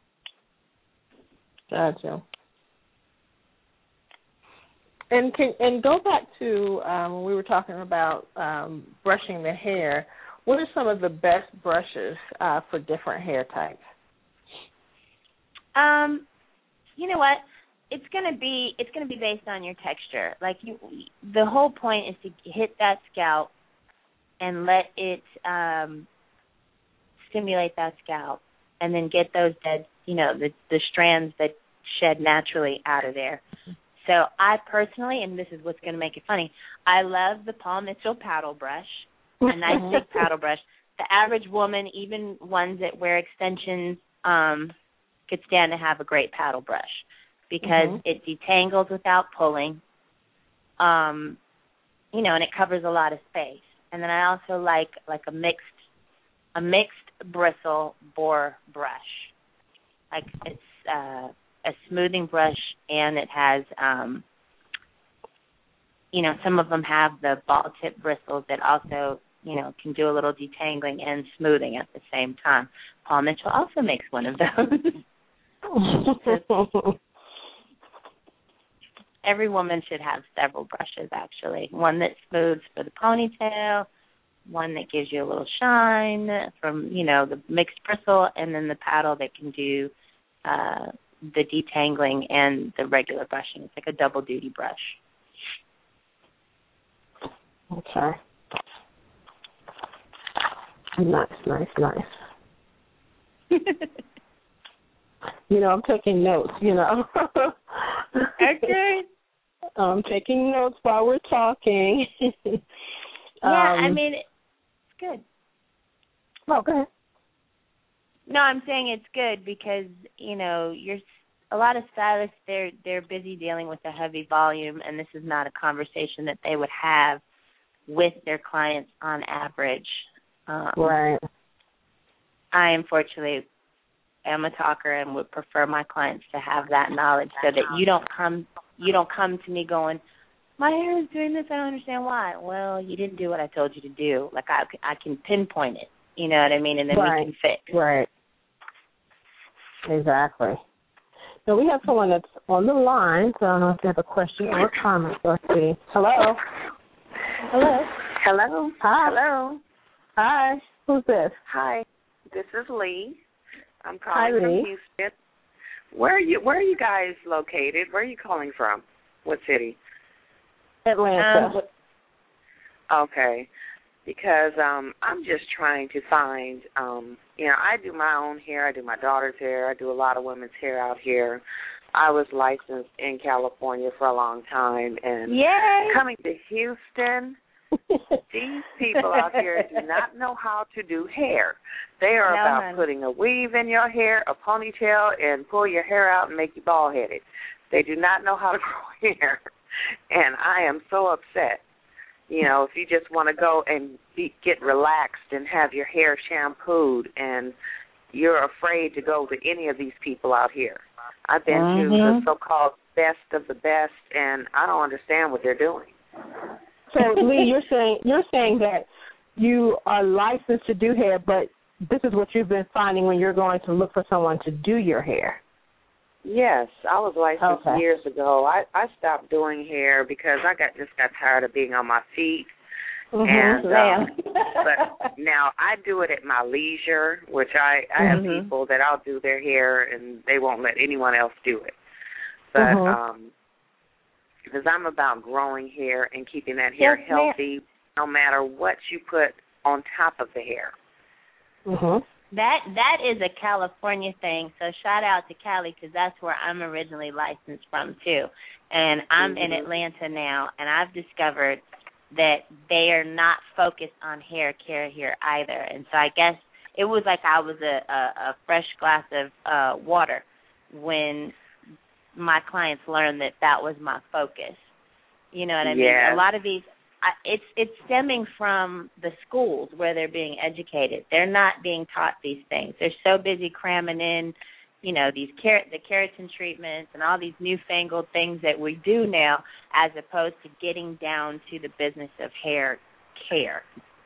Speaker 1: Gotcha.
Speaker 3: And can, and go back to um, when we were talking about um, brushing the hair. What are some of the best brushes uh, for different hair types?
Speaker 2: Um, you know what? It's gonna be it's gonna be based on your texture. Like you, the whole point is to hit that scalp and let it um, stimulate that scalp, and then get those dead, you know, the the strands that shed naturally out of there. So I personally, and this is what's gonna make it funny, I love the Paul Mitchell paddle brush, a nice thick paddle brush. The average woman, even ones that wear extensions, um, could stand to have a great paddle brush. Because mm-hmm. it detangles without pulling, um, you know, and it covers a lot of space. And then I also like like a mixed a mixed bristle bore brush. Like it's uh, a smoothing brush, and it has, um, you know, some of them have the ball tip bristles that also, you know, can do a little detangling and smoothing at the same time. Paul Mitchell also makes one of those. Every woman should have several brushes, actually. One that smooths for the ponytail, one that gives you a little shine from, you know, the mixed bristle, and then the paddle that can do uh, the detangling and the regular brushing. It's like a double duty brush.
Speaker 1: Okay. Nice, nice, nice. You know, I'm taking notes, you know.
Speaker 2: Okay.
Speaker 1: I'm taking notes while we're talking.
Speaker 2: Yeah, um, I mean, it's good.
Speaker 1: Oh, go ahead.
Speaker 2: No, I'm saying it's good because, you know, you're a lot of stylists, they're they're busy dealing with a heavy volume, and this is not a conversation that they would have with their clients on average. Um,
Speaker 1: right.
Speaker 2: I, unfortunately, am a talker and would prefer my clients to have that knowledge so that you don't come you don't come to me going, my hair is doing this, I don't understand why. Well, you didn't do what I told you to do. Like, I, I can pinpoint it, you know what I mean, and then
Speaker 1: right.
Speaker 2: we can fix.
Speaker 1: Right. Exactly. So we have someone that's on the line, so I don't know if you have a question or a comment. Let's see. Hello.
Speaker 2: Hello.
Speaker 4: Hello.
Speaker 1: Hi.
Speaker 4: Hello.
Speaker 1: Hi. Who's this?
Speaker 4: Hi. This is Lee. I'm calling
Speaker 1: Hi,
Speaker 4: from
Speaker 1: Lee.
Speaker 4: Houston. Where are you? Where are you guys located? Where are you calling from? What city?
Speaker 1: Atlanta.
Speaker 4: Um, okay, because um, I'm just trying to find. Um, you know, I do my own hair. I do my daughter's hair. I do a lot of women's hair out here. I was licensed in California for a long time, and
Speaker 2: Yay!
Speaker 4: coming to Houston. These people out here do not know how to do hair. They are
Speaker 2: no,
Speaker 4: about
Speaker 2: honey.
Speaker 4: putting a weave in your hair, a ponytail, and pull your hair out and make you bald-headed. They do not know how to grow hair, and I am so upset. You know, if you just want to go and be, get relaxed and have your hair shampooed, and you're afraid to go to any of these people out here. I've been
Speaker 1: mm-hmm.
Speaker 4: to the so-called best of the best, and I don't understand what they're doing.
Speaker 1: So, Lee, you're saying you're saying that you are licensed to do hair, but this is what you've been finding when you're going to look for someone to do your hair.
Speaker 4: Yes, I was licensed
Speaker 1: okay.
Speaker 4: years ago. I, I stopped doing hair because I got just got tired of being on my feet.
Speaker 1: Mm-hmm.
Speaker 4: And um, but now I do it at my leisure, which I, I
Speaker 1: mm-hmm.
Speaker 4: have people that I'll do their hair and they won't let anyone else do it. But
Speaker 1: mm-hmm.
Speaker 4: um, because I'm about growing hair and keeping that hair
Speaker 2: yes,
Speaker 4: healthy, no matter what you put on top of the hair.
Speaker 1: Mm-hmm.
Speaker 2: That that is a California thing. So shout out to Cali because that's where I'm originally licensed from too. And I'm
Speaker 4: mm-hmm.
Speaker 2: in Atlanta now, and I've discovered that they are not focused on hair care here either. And so I guess it was like I was a, a, a fresh glass of uh, water when my clients learned that that was my focus. You know what I
Speaker 4: yes.
Speaker 2: mean? A lot of these, I, it's it's stemming from the schools where they're being educated. They're not being taught these things. They're so busy cramming in, you know, these ker- the keratin treatments and all these newfangled things that we do now, as opposed to getting down to the business of hair care.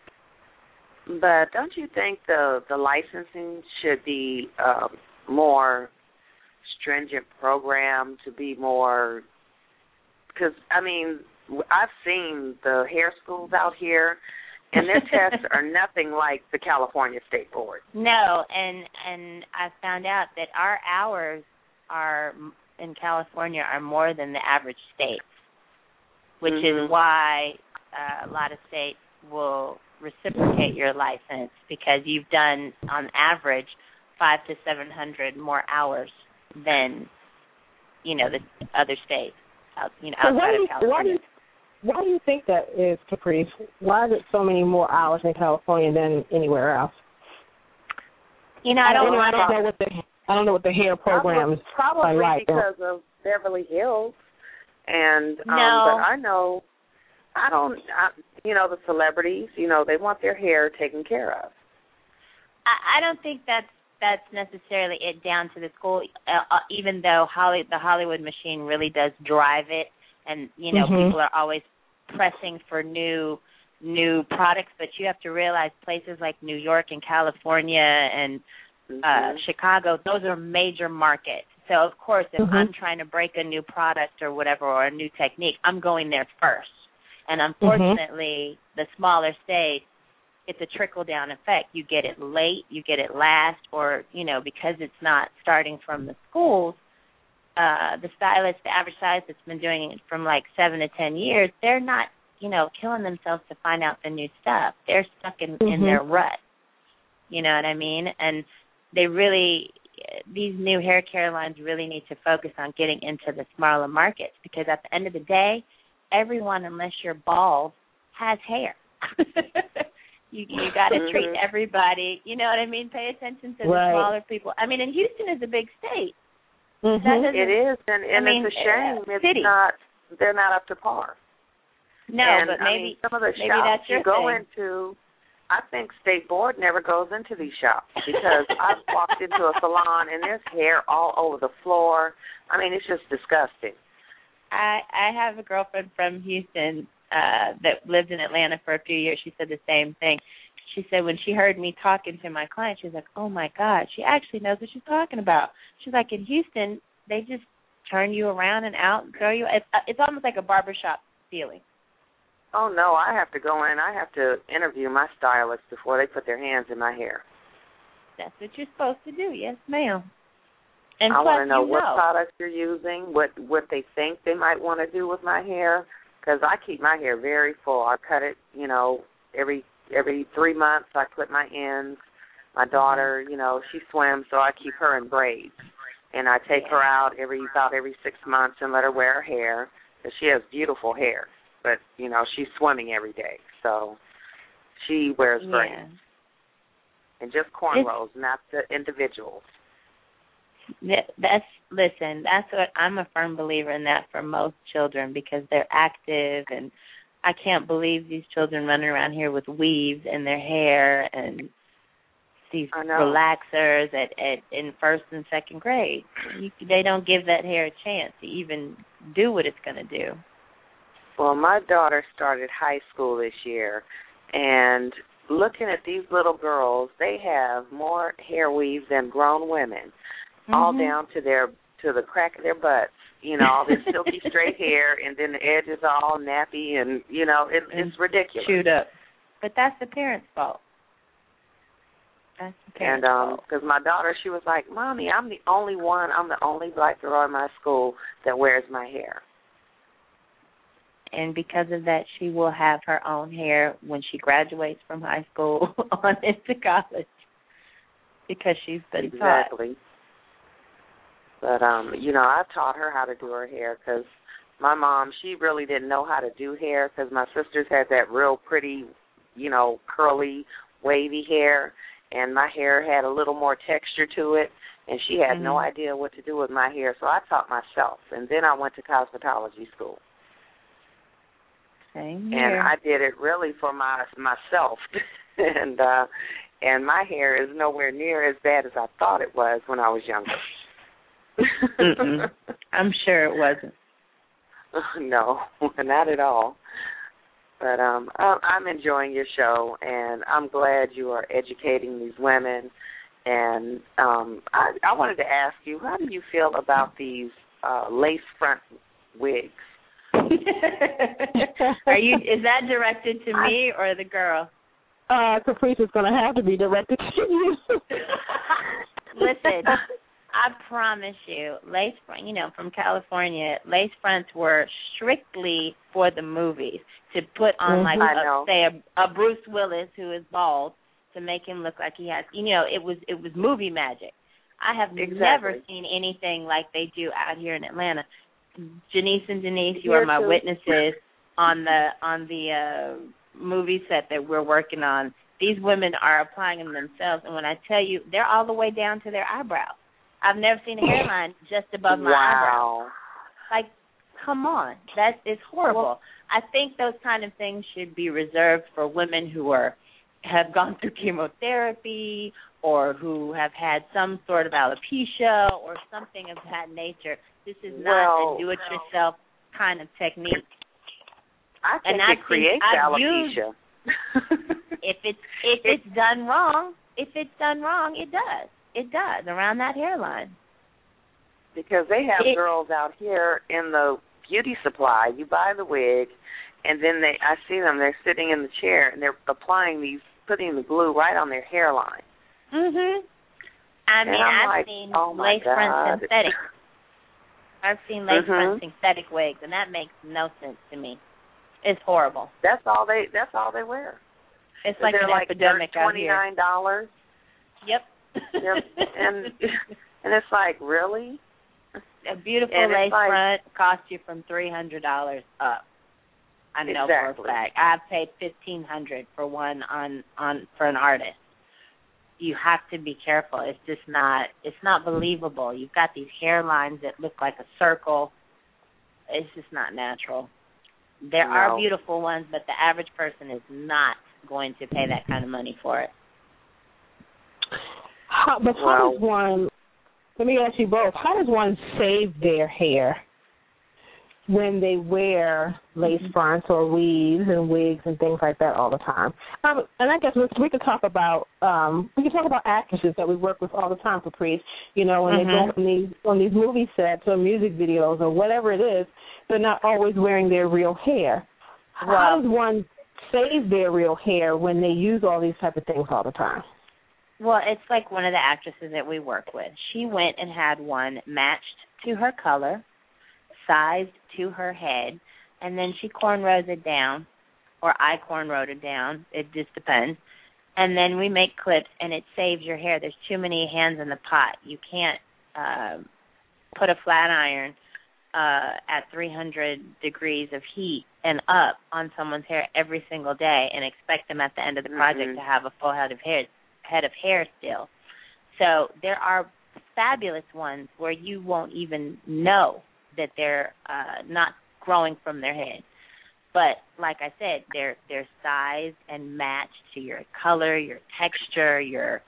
Speaker 4: But don't you think the the licensing should be uh, more stringent program to be more? Because I mean, I've seen the hair schools out here, and their tests are nothing like the California State Board.
Speaker 2: No, and and I found out that our hours are in California are more than the average state, which
Speaker 4: mm-hmm.
Speaker 2: is why uh, a lot of states will reciprocate your license because you've done on average five to seven hundred more hours than you know the other states, out, you know
Speaker 1: so
Speaker 2: outside
Speaker 1: you,
Speaker 2: of California.
Speaker 1: Why do, you, why do you think that is, Caprice? Why is it so many more hours in California than anywhere else?
Speaker 2: You know, I don't.
Speaker 1: I don't, I don't know what the I don't know what the hair programs
Speaker 4: probably,
Speaker 1: are like.
Speaker 4: Probably because of Beverly Hills, and um,
Speaker 2: no.
Speaker 4: but I know, I don't, I, you know, the celebrities, you know, they want their hair taken care of.
Speaker 2: I, I don't think that's that's necessarily it down to the school, uh, uh, even though Holly, the Hollywood machine really does drive it, and you know,
Speaker 1: mm-hmm.
Speaker 2: people are always pressing for new. new products, but you have to realize places like New York and California and
Speaker 4: mm-hmm.
Speaker 2: uh, Chicago, those are major markets. So, of course, if
Speaker 1: mm-hmm.
Speaker 2: I'm trying to break a new product or whatever or a new technique, I'm going there first. And unfortunately, mm-hmm. the smaller states, it's a trickle-down effect. You get it late, you get it last, or, you know, because it's not starting from the schools, uh, the stylist, the average stylist that's been doing it from like seven to ten years, they're not you know, killing themselves to find out the new stuff. They're stuck in,
Speaker 1: mm-hmm.
Speaker 2: in their rut. You know what I mean? And they really, these new hair care lines really need to focus on getting into the smaller markets because at the end of the day, everyone, unless you're bald, has hair. you you got to
Speaker 4: mm-hmm.
Speaker 2: treat everybody. You know what I mean? Pay attention to
Speaker 1: right.
Speaker 2: the smaller people. I mean, and Houston is a big state.
Speaker 1: Mm-hmm.
Speaker 4: It is, and, and
Speaker 2: I mean,
Speaker 4: it's a shame
Speaker 2: uh,
Speaker 4: it's
Speaker 2: city.
Speaker 4: not, they're not up to par.
Speaker 2: No,
Speaker 4: and,
Speaker 2: but maybe,
Speaker 4: I mean, some of the
Speaker 2: maybe
Speaker 4: shops
Speaker 2: that's your
Speaker 4: you go
Speaker 2: thing.
Speaker 4: into, I think State Board never goes into these shops because I've walked into a salon and there's hair all over the floor. I mean, it's just disgusting.
Speaker 2: I I have a girlfriend from Houston uh, that lived in Atlanta for a few years. She said the same thing. She said when she heard me talking to my client, she was like, oh, my God, she actually knows what she's talking about. She's like, in Houston, they just turn you around and out and throw you. It's, it's almost like a barbershop feeling.
Speaker 4: Oh, no, I have to go in. I have to interview my stylist before they put their hands in my hair.
Speaker 2: That's what you're supposed to do. Yes, ma'am. And
Speaker 4: I
Speaker 2: plus,
Speaker 4: want to know
Speaker 2: you
Speaker 4: what
Speaker 2: know.
Speaker 4: products you're using, what what they think they might want to do with my hair, because I keep my hair very full. I cut it, you know, every every three months. I clip my ends. My daughter, you know, she swims, so I keep her in braids. And I take
Speaker 2: yeah.
Speaker 4: her out every about every six months and let her wear her hair, because she has beautiful hair. But, you know, she's swimming every day, so she wears braids.
Speaker 2: Yeah.
Speaker 4: And just cornrows, it's, not the individuals.
Speaker 2: That's, listen, that's what, I'm a firm believer in that for most children because they're active, and I can't believe these children running around here with weaves in their hair, and these relaxers at, at in first and second grade. You, they don't give that hair a chance to even do what it's going to do.
Speaker 4: Well, my daughter started high school this year, and looking at these little girls, they have more hair weave than grown women, mm-hmm. all down to their to the crack of their butts. You know, all this silky straight hair, and then the edges are all nappy, and, you know, it, it's ridiculous.
Speaker 2: Chewed up. But that's the parents' fault. That's the parents'
Speaker 4: and, um,
Speaker 2: fault.
Speaker 4: because my daughter, she was like, Mommy, I'm the only one, I'm the only black girl in my school that wears my hair.
Speaker 2: And because of that, she will have her own hair when she graduates from high school on into college because she's been
Speaker 4: exactly.
Speaker 2: taught.
Speaker 4: But, um, you know, I taught her how to do her hair because my mom, she really didn't know how to do hair because my sisters had that real pretty, you know, curly, wavy hair, and my hair had a little more texture to it, and she had mm-hmm. no idea what to do with my hair, so I taught myself. And then I went to cosmetology school.
Speaker 2: Same here.
Speaker 4: And I did it really for my myself. and uh, and my hair is nowhere near as bad as I thought it was when I was younger.
Speaker 2: I'm sure it wasn't.
Speaker 4: No, not at all. But um, I'm enjoying your show, and I'm glad you are educating these women. And um, I, I wanted to ask you, how do you feel about these uh, lace front wigs?
Speaker 2: Are you? Is that directed to me or the girl?
Speaker 1: Uh, Caprice is going to have to be directed to you.
Speaker 2: Listen. I promise you, lace front, you know, from California, lace fronts were strictly for the movies to put on, mm-hmm. like, a, say, a, a Bruce Willis who is bald to make him look like he has, you know, it was it was movie magic. I have exactly. never seen anything like they do out here in Atlanta. Janice and Denise, you You're are my too. witnesses on the on the uh, movie set that we're working on. These women are applying them themselves, and when I tell you, they're all the way down to their eyebrows. I've never seen a hairline just above my
Speaker 4: wow.
Speaker 2: eyebrow. Like, come on. That is horrible. Well, I think those kind of things should be reserved for women who are have gone through chemotherapy or who have had some sort of alopecia or something of that nature. This is not
Speaker 4: well,
Speaker 2: a do-it-yourself kind of technique.
Speaker 4: I think
Speaker 2: and
Speaker 4: it
Speaker 2: I've
Speaker 4: creates
Speaker 2: seen,
Speaker 4: alopecia.
Speaker 2: if it's if it's done wrong, if it's done wrong, it does. It does, around that hairline.
Speaker 4: Because they have
Speaker 2: it,
Speaker 4: girls out here in the beauty supply. You buy the wig, and then they I see them, they're sitting in the chair, and they're applying these, putting the glue right on their hairline.
Speaker 2: Mm-hmm. I mean, I've
Speaker 4: like,
Speaker 2: seen
Speaker 4: oh
Speaker 2: lace
Speaker 4: God.
Speaker 2: front synthetic. I've seen lace
Speaker 4: mm-hmm.
Speaker 2: front synthetic wigs, and that makes no sense to me. It's horrible.
Speaker 4: That's all they. That's all they wear.
Speaker 2: It's like an
Speaker 4: like
Speaker 2: epidemic out here.
Speaker 4: twenty-nine dollars.
Speaker 2: Yep.
Speaker 4: Yep. And and it's like, really?
Speaker 2: A beautiful
Speaker 4: and
Speaker 2: lace
Speaker 4: like,
Speaker 2: front costs you from three hundred dollars up. I know
Speaker 4: exactly.
Speaker 2: for a fact. I've paid fifteen hundred for one on on for an artist. You have to be careful. It's just not. It's not believable. You've got these hairlines that look like a circle. It's just not natural. There
Speaker 4: no.
Speaker 2: are beautiful ones, but the average person is not going to pay that kind of money for it.
Speaker 1: How, but how
Speaker 4: well,
Speaker 1: does one? Let me ask you both. How does one save their hair when they wear lace fronts or weaves and wigs and things like that all the time? Um, and I guess we, we could talk about um, we could talk about actresses that we work with all the time, Caprice. You know, when
Speaker 2: mm-hmm.
Speaker 1: they go on these on these movie sets or music videos or whatever it is, they're not always wearing their real hair.
Speaker 2: Well,
Speaker 1: how does one save their real hair when they use all these type of things all the time?
Speaker 2: Well, it's like one of the actresses that we work with. She went and had one matched to her color, sized to her head, and then she cornrows it down, or I cornrowed it down. It just depends. And then we make clips, and it saves your hair. There's too many hands in the pot. You can't uh, put a flat iron uh, at three hundred degrees of heat and up on someone's hair every single day and expect them at the end of the project
Speaker 4: mm-hmm.
Speaker 2: to have a full head of hair. head of hair still. So there are fabulous ones where you won't even know that they're uh, not growing from their head. But like I said, they're they're sized and matched to your color, your texture, your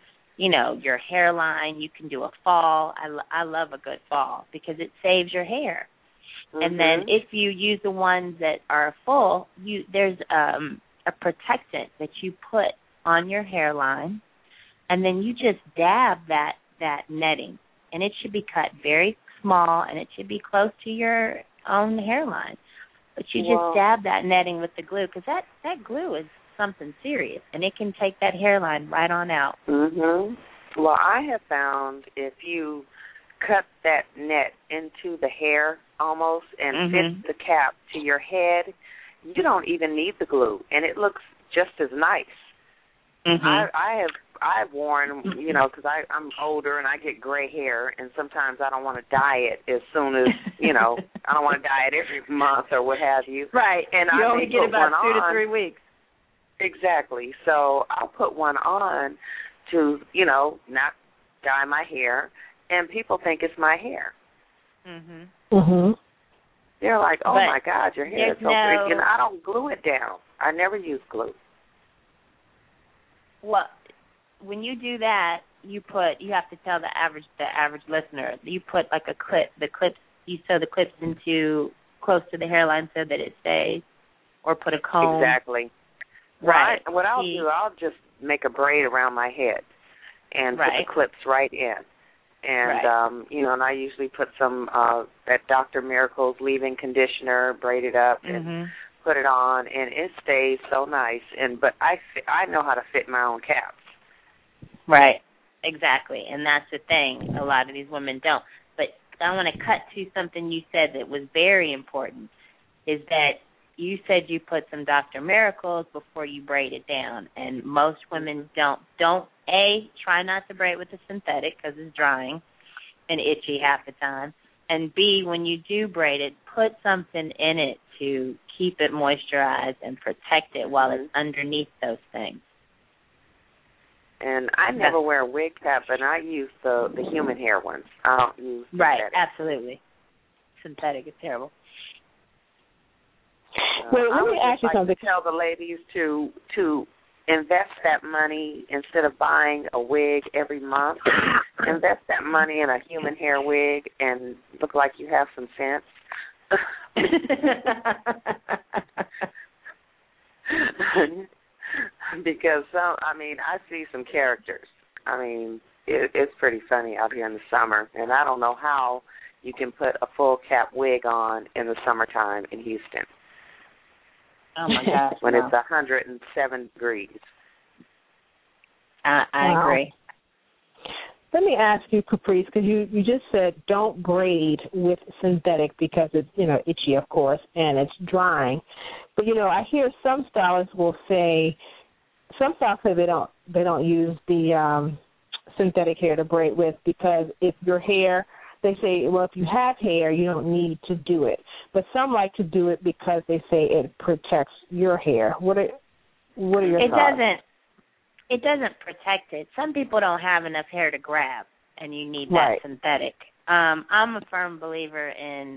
Speaker 2: you know, your hairline. You can do a fall. I, lo- I love a good fall because it saves your hair. Mm-hmm. And then if you use the ones that are full, you there's um, a protectant that you put on your hairline, and then you just dab that, that netting. And it should be cut very small, and it should be close to your own hairline. But you
Speaker 4: Wow.
Speaker 2: just dab that netting with the glue, because that, that glue is something serious, and it can take that hairline right on out.
Speaker 4: Mhm. Well, I have found if you cut that net into the hair almost and
Speaker 2: mm-hmm.
Speaker 4: fit the cap to your head, you don't even need the glue, and it looks just as nice.
Speaker 2: Mm-hmm.
Speaker 4: I, I have I've worn, you know, because I'm older and I get gray hair, and sometimes I don't want to dye it as soon as, you know, I don't want to dye it every month or what have you.
Speaker 2: Right.
Speaker 4: And
Speaker 2: you
Speaker 4: I
Speaker 2: only
Speaker 4: may
Speaker 2: get
Speaker 4: put
Speaker 2: about
Speaker 4: one
Speaker 2: two
Speaker 4: on.
Speaker 2: to three weeks.
Speaker 4: Exactly. So I'll put one on to, you know, not dye my hair, and people think it's my hair.
Speaker 2: Mhm.
Speaker 1: Mhm.
Speaker 4: They're like, "Oh
Speaker 2: but
Speaker 4: my God, your hair is so
Speaker 2: no...
Speaker 4: pretty," and I don't glue it down. I never use glue.
Speaker 2: Well, when you do that, you put you have to tell the average the average listener you put like a clip. The clips you sew the clips into close to the hairline so that it stays, or put a comb.
Speaker 4: Exactly.
Speaker 2: Right.
Speaker 4: Well, I, what I'll
Speaker 2: See.
Speaker 4: do, I'll just make a braid around my head and
Speaker 2: right.
Speaker 4: put the clips right in. And,
Speaker 2: right.
Speaker 4: um, you know, and I usually put some, uh, that Doctor Miracle's leave-in conditioner, braid it up and
Speaker 2: mm-hmm.
Speaker 4: put it on, and it stays so nice. And But I, I know how to fit my own caps.
Speaker 2: Right. Exactly. And that's the thing. A lot of these women don't. But I want to cut to something you said that was very important, is that you said you put some Doctor Miracles before you braid it down, and most women don't. Don't, A, try not to braid with the synthetic because it's drying and itchy half the time, and B, when you do braid it, put something in it to keep it moisturized and protect it while it's underneath those things.
Speaker 4: And I never That's, wear a wig cap, but I use the, the human hair ones. I don't use synthetic.
Speaker 2: Right, absolutely. Synthetic is terrible.
Speaker 4: Uh,
Speaker 1: well, let
Speaker 4: I
Speaker 1: me ask you
Speaker 4: like
Speaker 1: something.
Speaker 4: To tell the ladies to to invest that money instead of buying a wig every month. Invest that money in a human hair wig and look like you have some sense. Because some, I mean, I see some characters. I mean, it, it's pretty funny out here in the summer, and I don't know how you can put a full cap wig on in the summertime in Houston.
Speaker 2: Oh, my gosh.
Speaker 4: when
Speaker 2: no.
Speaker 4: it's one hundred seven degrees.
Speaker 2: I, I
Speaker 1: wow.
Speaker 2: agree.
Speaker 1: Let me ask you, Caprice, because you, you just said don't braid with synthetic because it's, you know, itchy, of course, and it's drying. But, you know, I hear some stylists will say, some stylists say they don't, they don't use the um, synthetic hair to braid with because if your hair, they say, well, if you have hair, you don't need to do it. But some like to do it because they say it protects your hair. What are, what are your
Speaker 2: it
Speaker 1: thoughts?
Speaker 2: It doesn't. It doesn't protect it. Some people don't have enough hair to grab, and you need that
Speaker 1: right.
Speaker 2: synthetic. Um, I'm a firm believer in,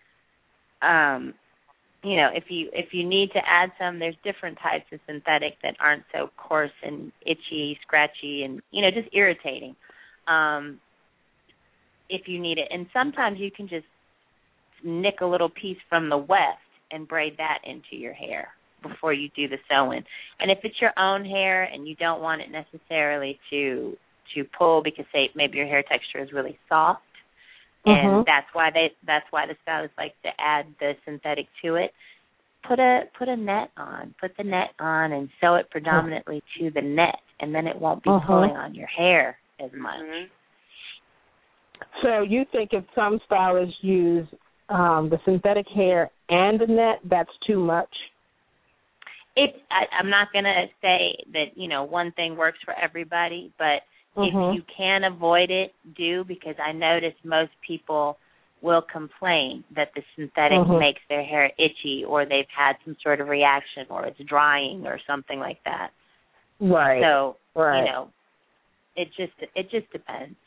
Speaker 2: um, you know, if you if you need to add some, there's different types of synthetic that aren't so coarse and itchy, scratchy, and, you know, just irritating. Um, if you need it. And sometimes you can just nick a little piece from the weft and braid that into your hair before you do the sewing. And if it's your own hair and you don't want it necessarily to to pull because, say, maybe your hair texture is really soft, and
Speaker 1: mm-hmm.
Speaker 2: that's why they that's why the stylists like to add the synthetic to it, put a put a net on. Put the net on and sew it predominantly mm-hmm. to the net, and then it won't be
Speaker 1: mm-hmm.
Speaker 2: pulling on your hair as much.
Speaker 4: Mm-hmm.
Speaker 1: So you think if some stylists use um, the synthetic hair and the net, that's too much?
Speaker 2: It, I, I'm not going to say that, you know, one thing works for everybody, but
Speaker 1: mm-hmm.
Speaker 2: if you can avoid it, do, because I notice most people will complain that the synthetic
Speaker 1: mm-hmm.
Speaker 2: makes their hair itchy or they've had some sort of reaction or it's drying or something like that.
Speaker 1: Right.
Speaker 2: So,
Speaker 1: right.
Speaker 2: you know, it just it just depends.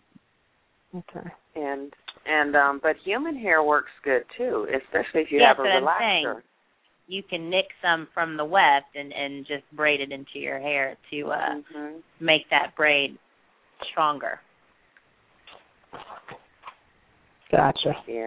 Speaker 1: Okay.
Speaker 4: And and um, but human hair works good too, especially if you
Speaker 2: yeah,
Speaker 4: have a
Speaker 2: so
Speaker 4: relaxer.
Speaker 2: I'm saying, you can nick some from the weft and, and just braid it into your hair to uh,
Speaker 4: mm-hmm.
Speaker 2: make that braid stronger.
Speaker 1: Gotcha.
Speaker 4: Yeah.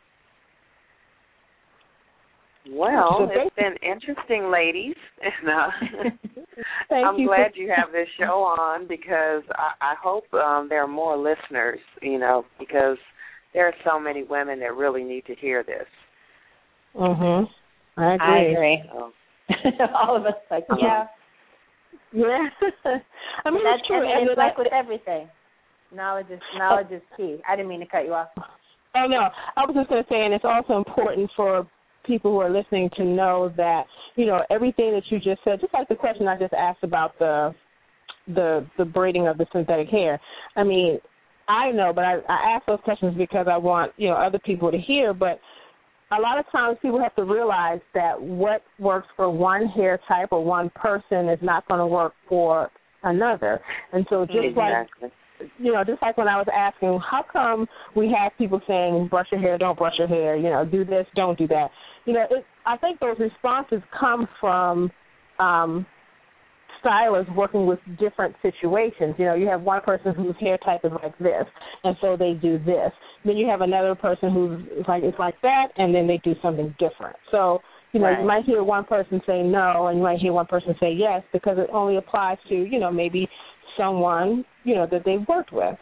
Speaker 4: Well, it's been interesting, ladies. And, uh, I'm
Speaker 1: you
Speaker 4: glad
Speaker 1: for-
Speaker 4: you have this show on because I, I hope um, there are more listeners, you know, because there are so many women that really need to hear this.
Speaker 1: Mhm. I agree.
Speaker 2: I agree.
Speaker 4: Oh.
Speaker 2: All of us like, yeah.
Speaker 1: Yeah. I mean,
Speaker 2: That's
Speaker 1: it's true.
Speaker 2: I mean,
Speaker 1: And
Speaker 2: it's
Speaker 1: that-
Speaker 2: like with everything. Knowledge is knowledge is key. I didn't mean to cut you off.
Speaker 1: Oh, no. I was just going to say, and it's also important for people who are listening to know that, you know, everything that you just said, just like the question I just asked about the the the braiding of the synthetic hair. I mean, I know, but I, I ask those questions because I want, you know, other people to hear, but a lot of times people have to realize that what works for one hair type or one person is not going to work for another. And so just
Speaker 4: exactly.
Speaker 1: like, you know, just like when I was asking, how come we have people saying brush your hair, don't brush your hair, you know, do this, don't do that. You know, it, I think those responses come from um, stylists working with different situations. You know, you have one person whose hair type is like this, and so they do this. Then you have another person who's like it's like that, and then they do something different. So, you know,
Speaker 2: Right.
Speaker 1: you might hear one person say no, and you might hear one person say yes, because it only applies to, you know, maybe someone, you know, that they've worked with.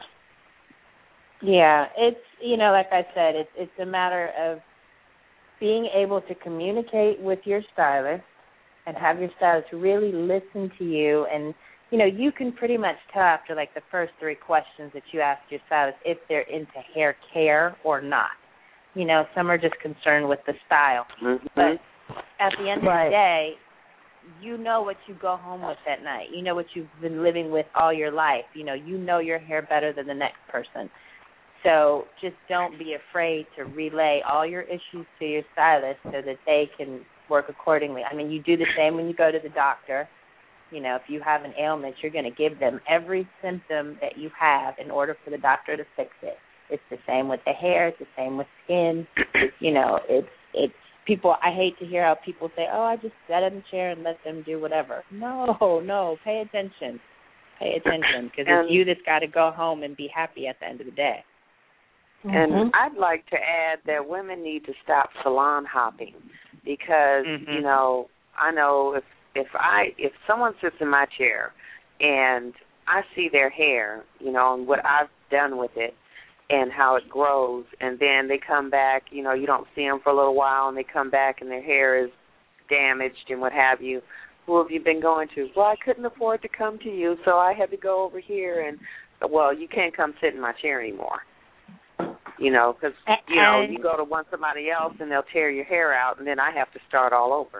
Speaker 2: Yeah, it's, you know, like I said, it's it's a matter of being able to communicate with your stylist and have your stylist really listen to you. And, you know, you can pretty much tell after, like, the first three questions that you ask your stylist if they're into hair care or not. You know, some are just concerned with the style.
Speaker 4: Mm-hmm.
Speaker 2: But at the end
Speaker 1: Right.
Speaker 2: of the day, you know what you go home with at night. You know what you've been living with all your life. You know, you know your hair better than the next person. So just don't be afraid to relay all your issues to your stylist so that they can work accordingly. I mean, you do the same when you go to the doctor. You know, if you have an ailment, you're going to give them every symptom that you have in order for the doctor to fix it. It's the same with the hair. It's the same with skin. You know, it's it's people. I hate to hear how people say, "Oh, I just sat in the chair and let them do whatever." No, no. Pay attention. Pay attention because it's you that's got to go home and be happy at the end of the day.
Speaker 4: And
Speaker 1: Mm-hmm.
Speaker 4: I'd like to add that women need to stop salon hopping because,
Speaker 2: Mm-hmm.
Speaker 4: you know, I know if if I if someone sits in my chair and I see their hair, you know, and what I've done with it and how it grows, and then they come back, you know, you don't see them for a little while, and they come back and their hair is damaged and what have you. Who have you been going to? Well, I couldn't afford to come to you, so I had to go over here. And, well, you can't come sit in my chair anymore. You know, because, you know, you go to one somebody else and they'll tear your hair out, and then I have to start all over.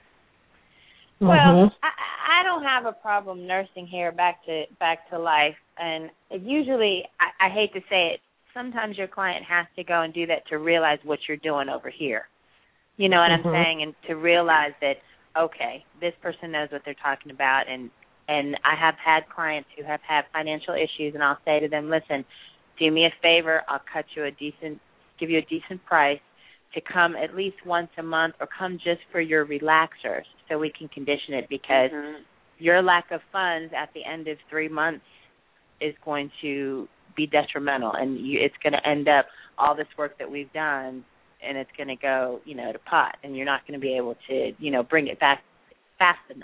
Speaker 2: Well,
Speaker 1: Mm-hmm.
Speaker 2: I, I don't have a problem nursing hair back to back to life, and usually, I, I hate to say it, sometimes your client has to go and do that to realize what you're doing over here. You know what
Speaker 1: Mm-hmm.
Speaker 2: I'm saying? And to realize that, okay, this person knows what they're talking about, and and I have had clients who have had financial issues, and I'll say to them, listen, do me a favor, I'll cut you a decent, give you a decent price to come at least once a month or come just for your relaxers so we can condition it because
Speaker 4: Mm-hmm.
Speaker 2: your lack of funds at the end of three months is going to be detrimental, and you, it's going to end up all this work that we've done, and it's going to go, you know, to pot, and you're not going to be able to, you know, bring it back fast enough.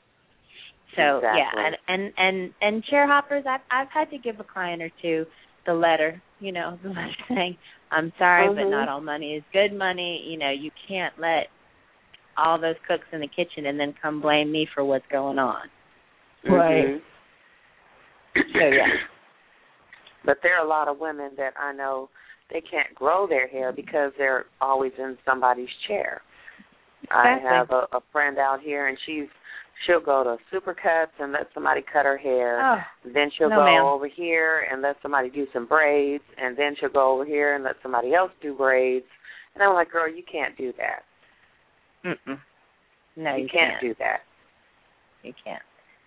Speaker 2: So
Speaker 4: Exactly.
Speaker 2: yeah, and and and and chair hoppers, I've I've had to give a client or two the letter, you know, the letter saying, I'm sorry,
Speaker 4: Mm-hmm.
Speaker 2: but not all money is good money. You know, you can't let all those cooks in the kitchen and then come blame me for what's going on.
Speaker 1: Right.
Speaker 4: Mm-hmm.
Speaker 2: So yeah.
Speaker 4: But there are a lot of women that I know they can't grow their hair because they're always in somebody's chair.
Speaker 2: Exactly.
Speaker 4: I have a, a friend out here, and she's she'll go to Supercuts and let somebody cut her hair.
Speaker 2: Oh,
Speaker 4: Then she'll
Speaker 2: no,
Speaker 4: go
Speaker 2: ma'am.
Speaker 4: over here and let somebody do some braids, and then she'll go over here and let somebody else do braids. And I'm like, girl, you can't do that.
Speaker 2: Mm-mm. No,
Speaker 4: you,
Speaker 2: you
Speaker 4: can't,
Speaker 2: can't
Speaker 4: do that.
Speaker 2: You can't.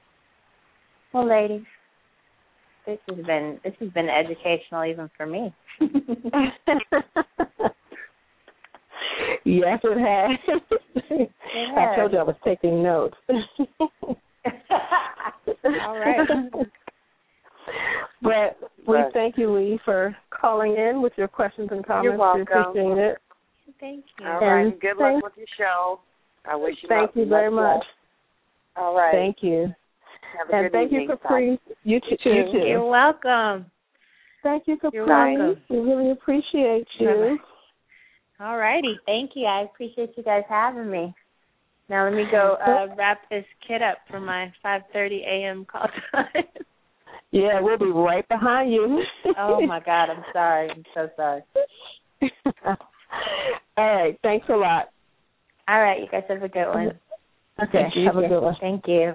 Speaker 2: Well, ladies, this has been this has been educational even for me.
Speaker 1: Yes, it has.
Speaker 2: It
Speaker 1: I
Speaker 2: has.
Speaker 1: told you I was taking notes.
Speaker 2: All right.
Speaker 1: But we
Speaker 4: But
Speaker 1: thank you, Lee, for calling in with your questions and comments.
Speaker 4: You're welcome.
Speaker 1: We appreciate it.
Speaker 2: Thank you.
Speaker 4: All right.
Speaker 1: And
Speaker 4: Good
Speaker 1: thank,
Speaker 4: luck with your show. I wish you
Speaker 1: Thank
Speaker 4: luck.
Speaker 1: you very much.
Speaker 4: Luck. All right.
Speaker 1: Thank you.
Speaker 4: Have a
Speaker 1: and
Speaker 4: good
Speaker 1: thank
Speaker 4: evening.
Speaker 1: you, Caprice. You too.
Speaker 3: too.
Speaker 1: You too.
Speaker 2: You're welcome.
Speaker 1: Thank you, Caprice.
Speaker 2: You're welcome.
Speaker 1: We really appreciate you.
Speaker 2: All righty. Thank you. I appreciate you guys having me. Now let me go uh, wrap this kid up for my five thirty a.m. call time.
Speaker 1: Yeah, we'll be right behind you.
Speaker 2: Oh, my God. I'm sorry. I'm so sorry.
Speaker 1: All right. Thanks a lot.
Speaker 2: All right. You guys have a good one.
Speaker 1: Okay. Have a good one.
Speaker 2: Thank you.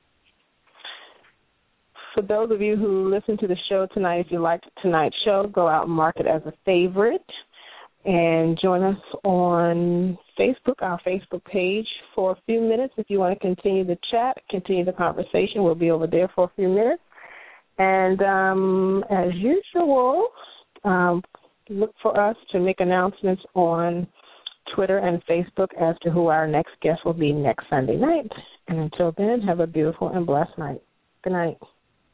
Speaker 1: For those of you who listen to the show tonight, if you liked tonight's show, go out and mark it as a favorite and join us on Facebook, our Facebook page, for a few minutes. If you want to continue the chat, continue the conversation, we'll be over there for a few minutes. And um, as usual, um, look for us to make announcements on Twitter and Facebook as to who our next guest will be next Sunday night. And until then, have a beautiful and blessed night. Good night.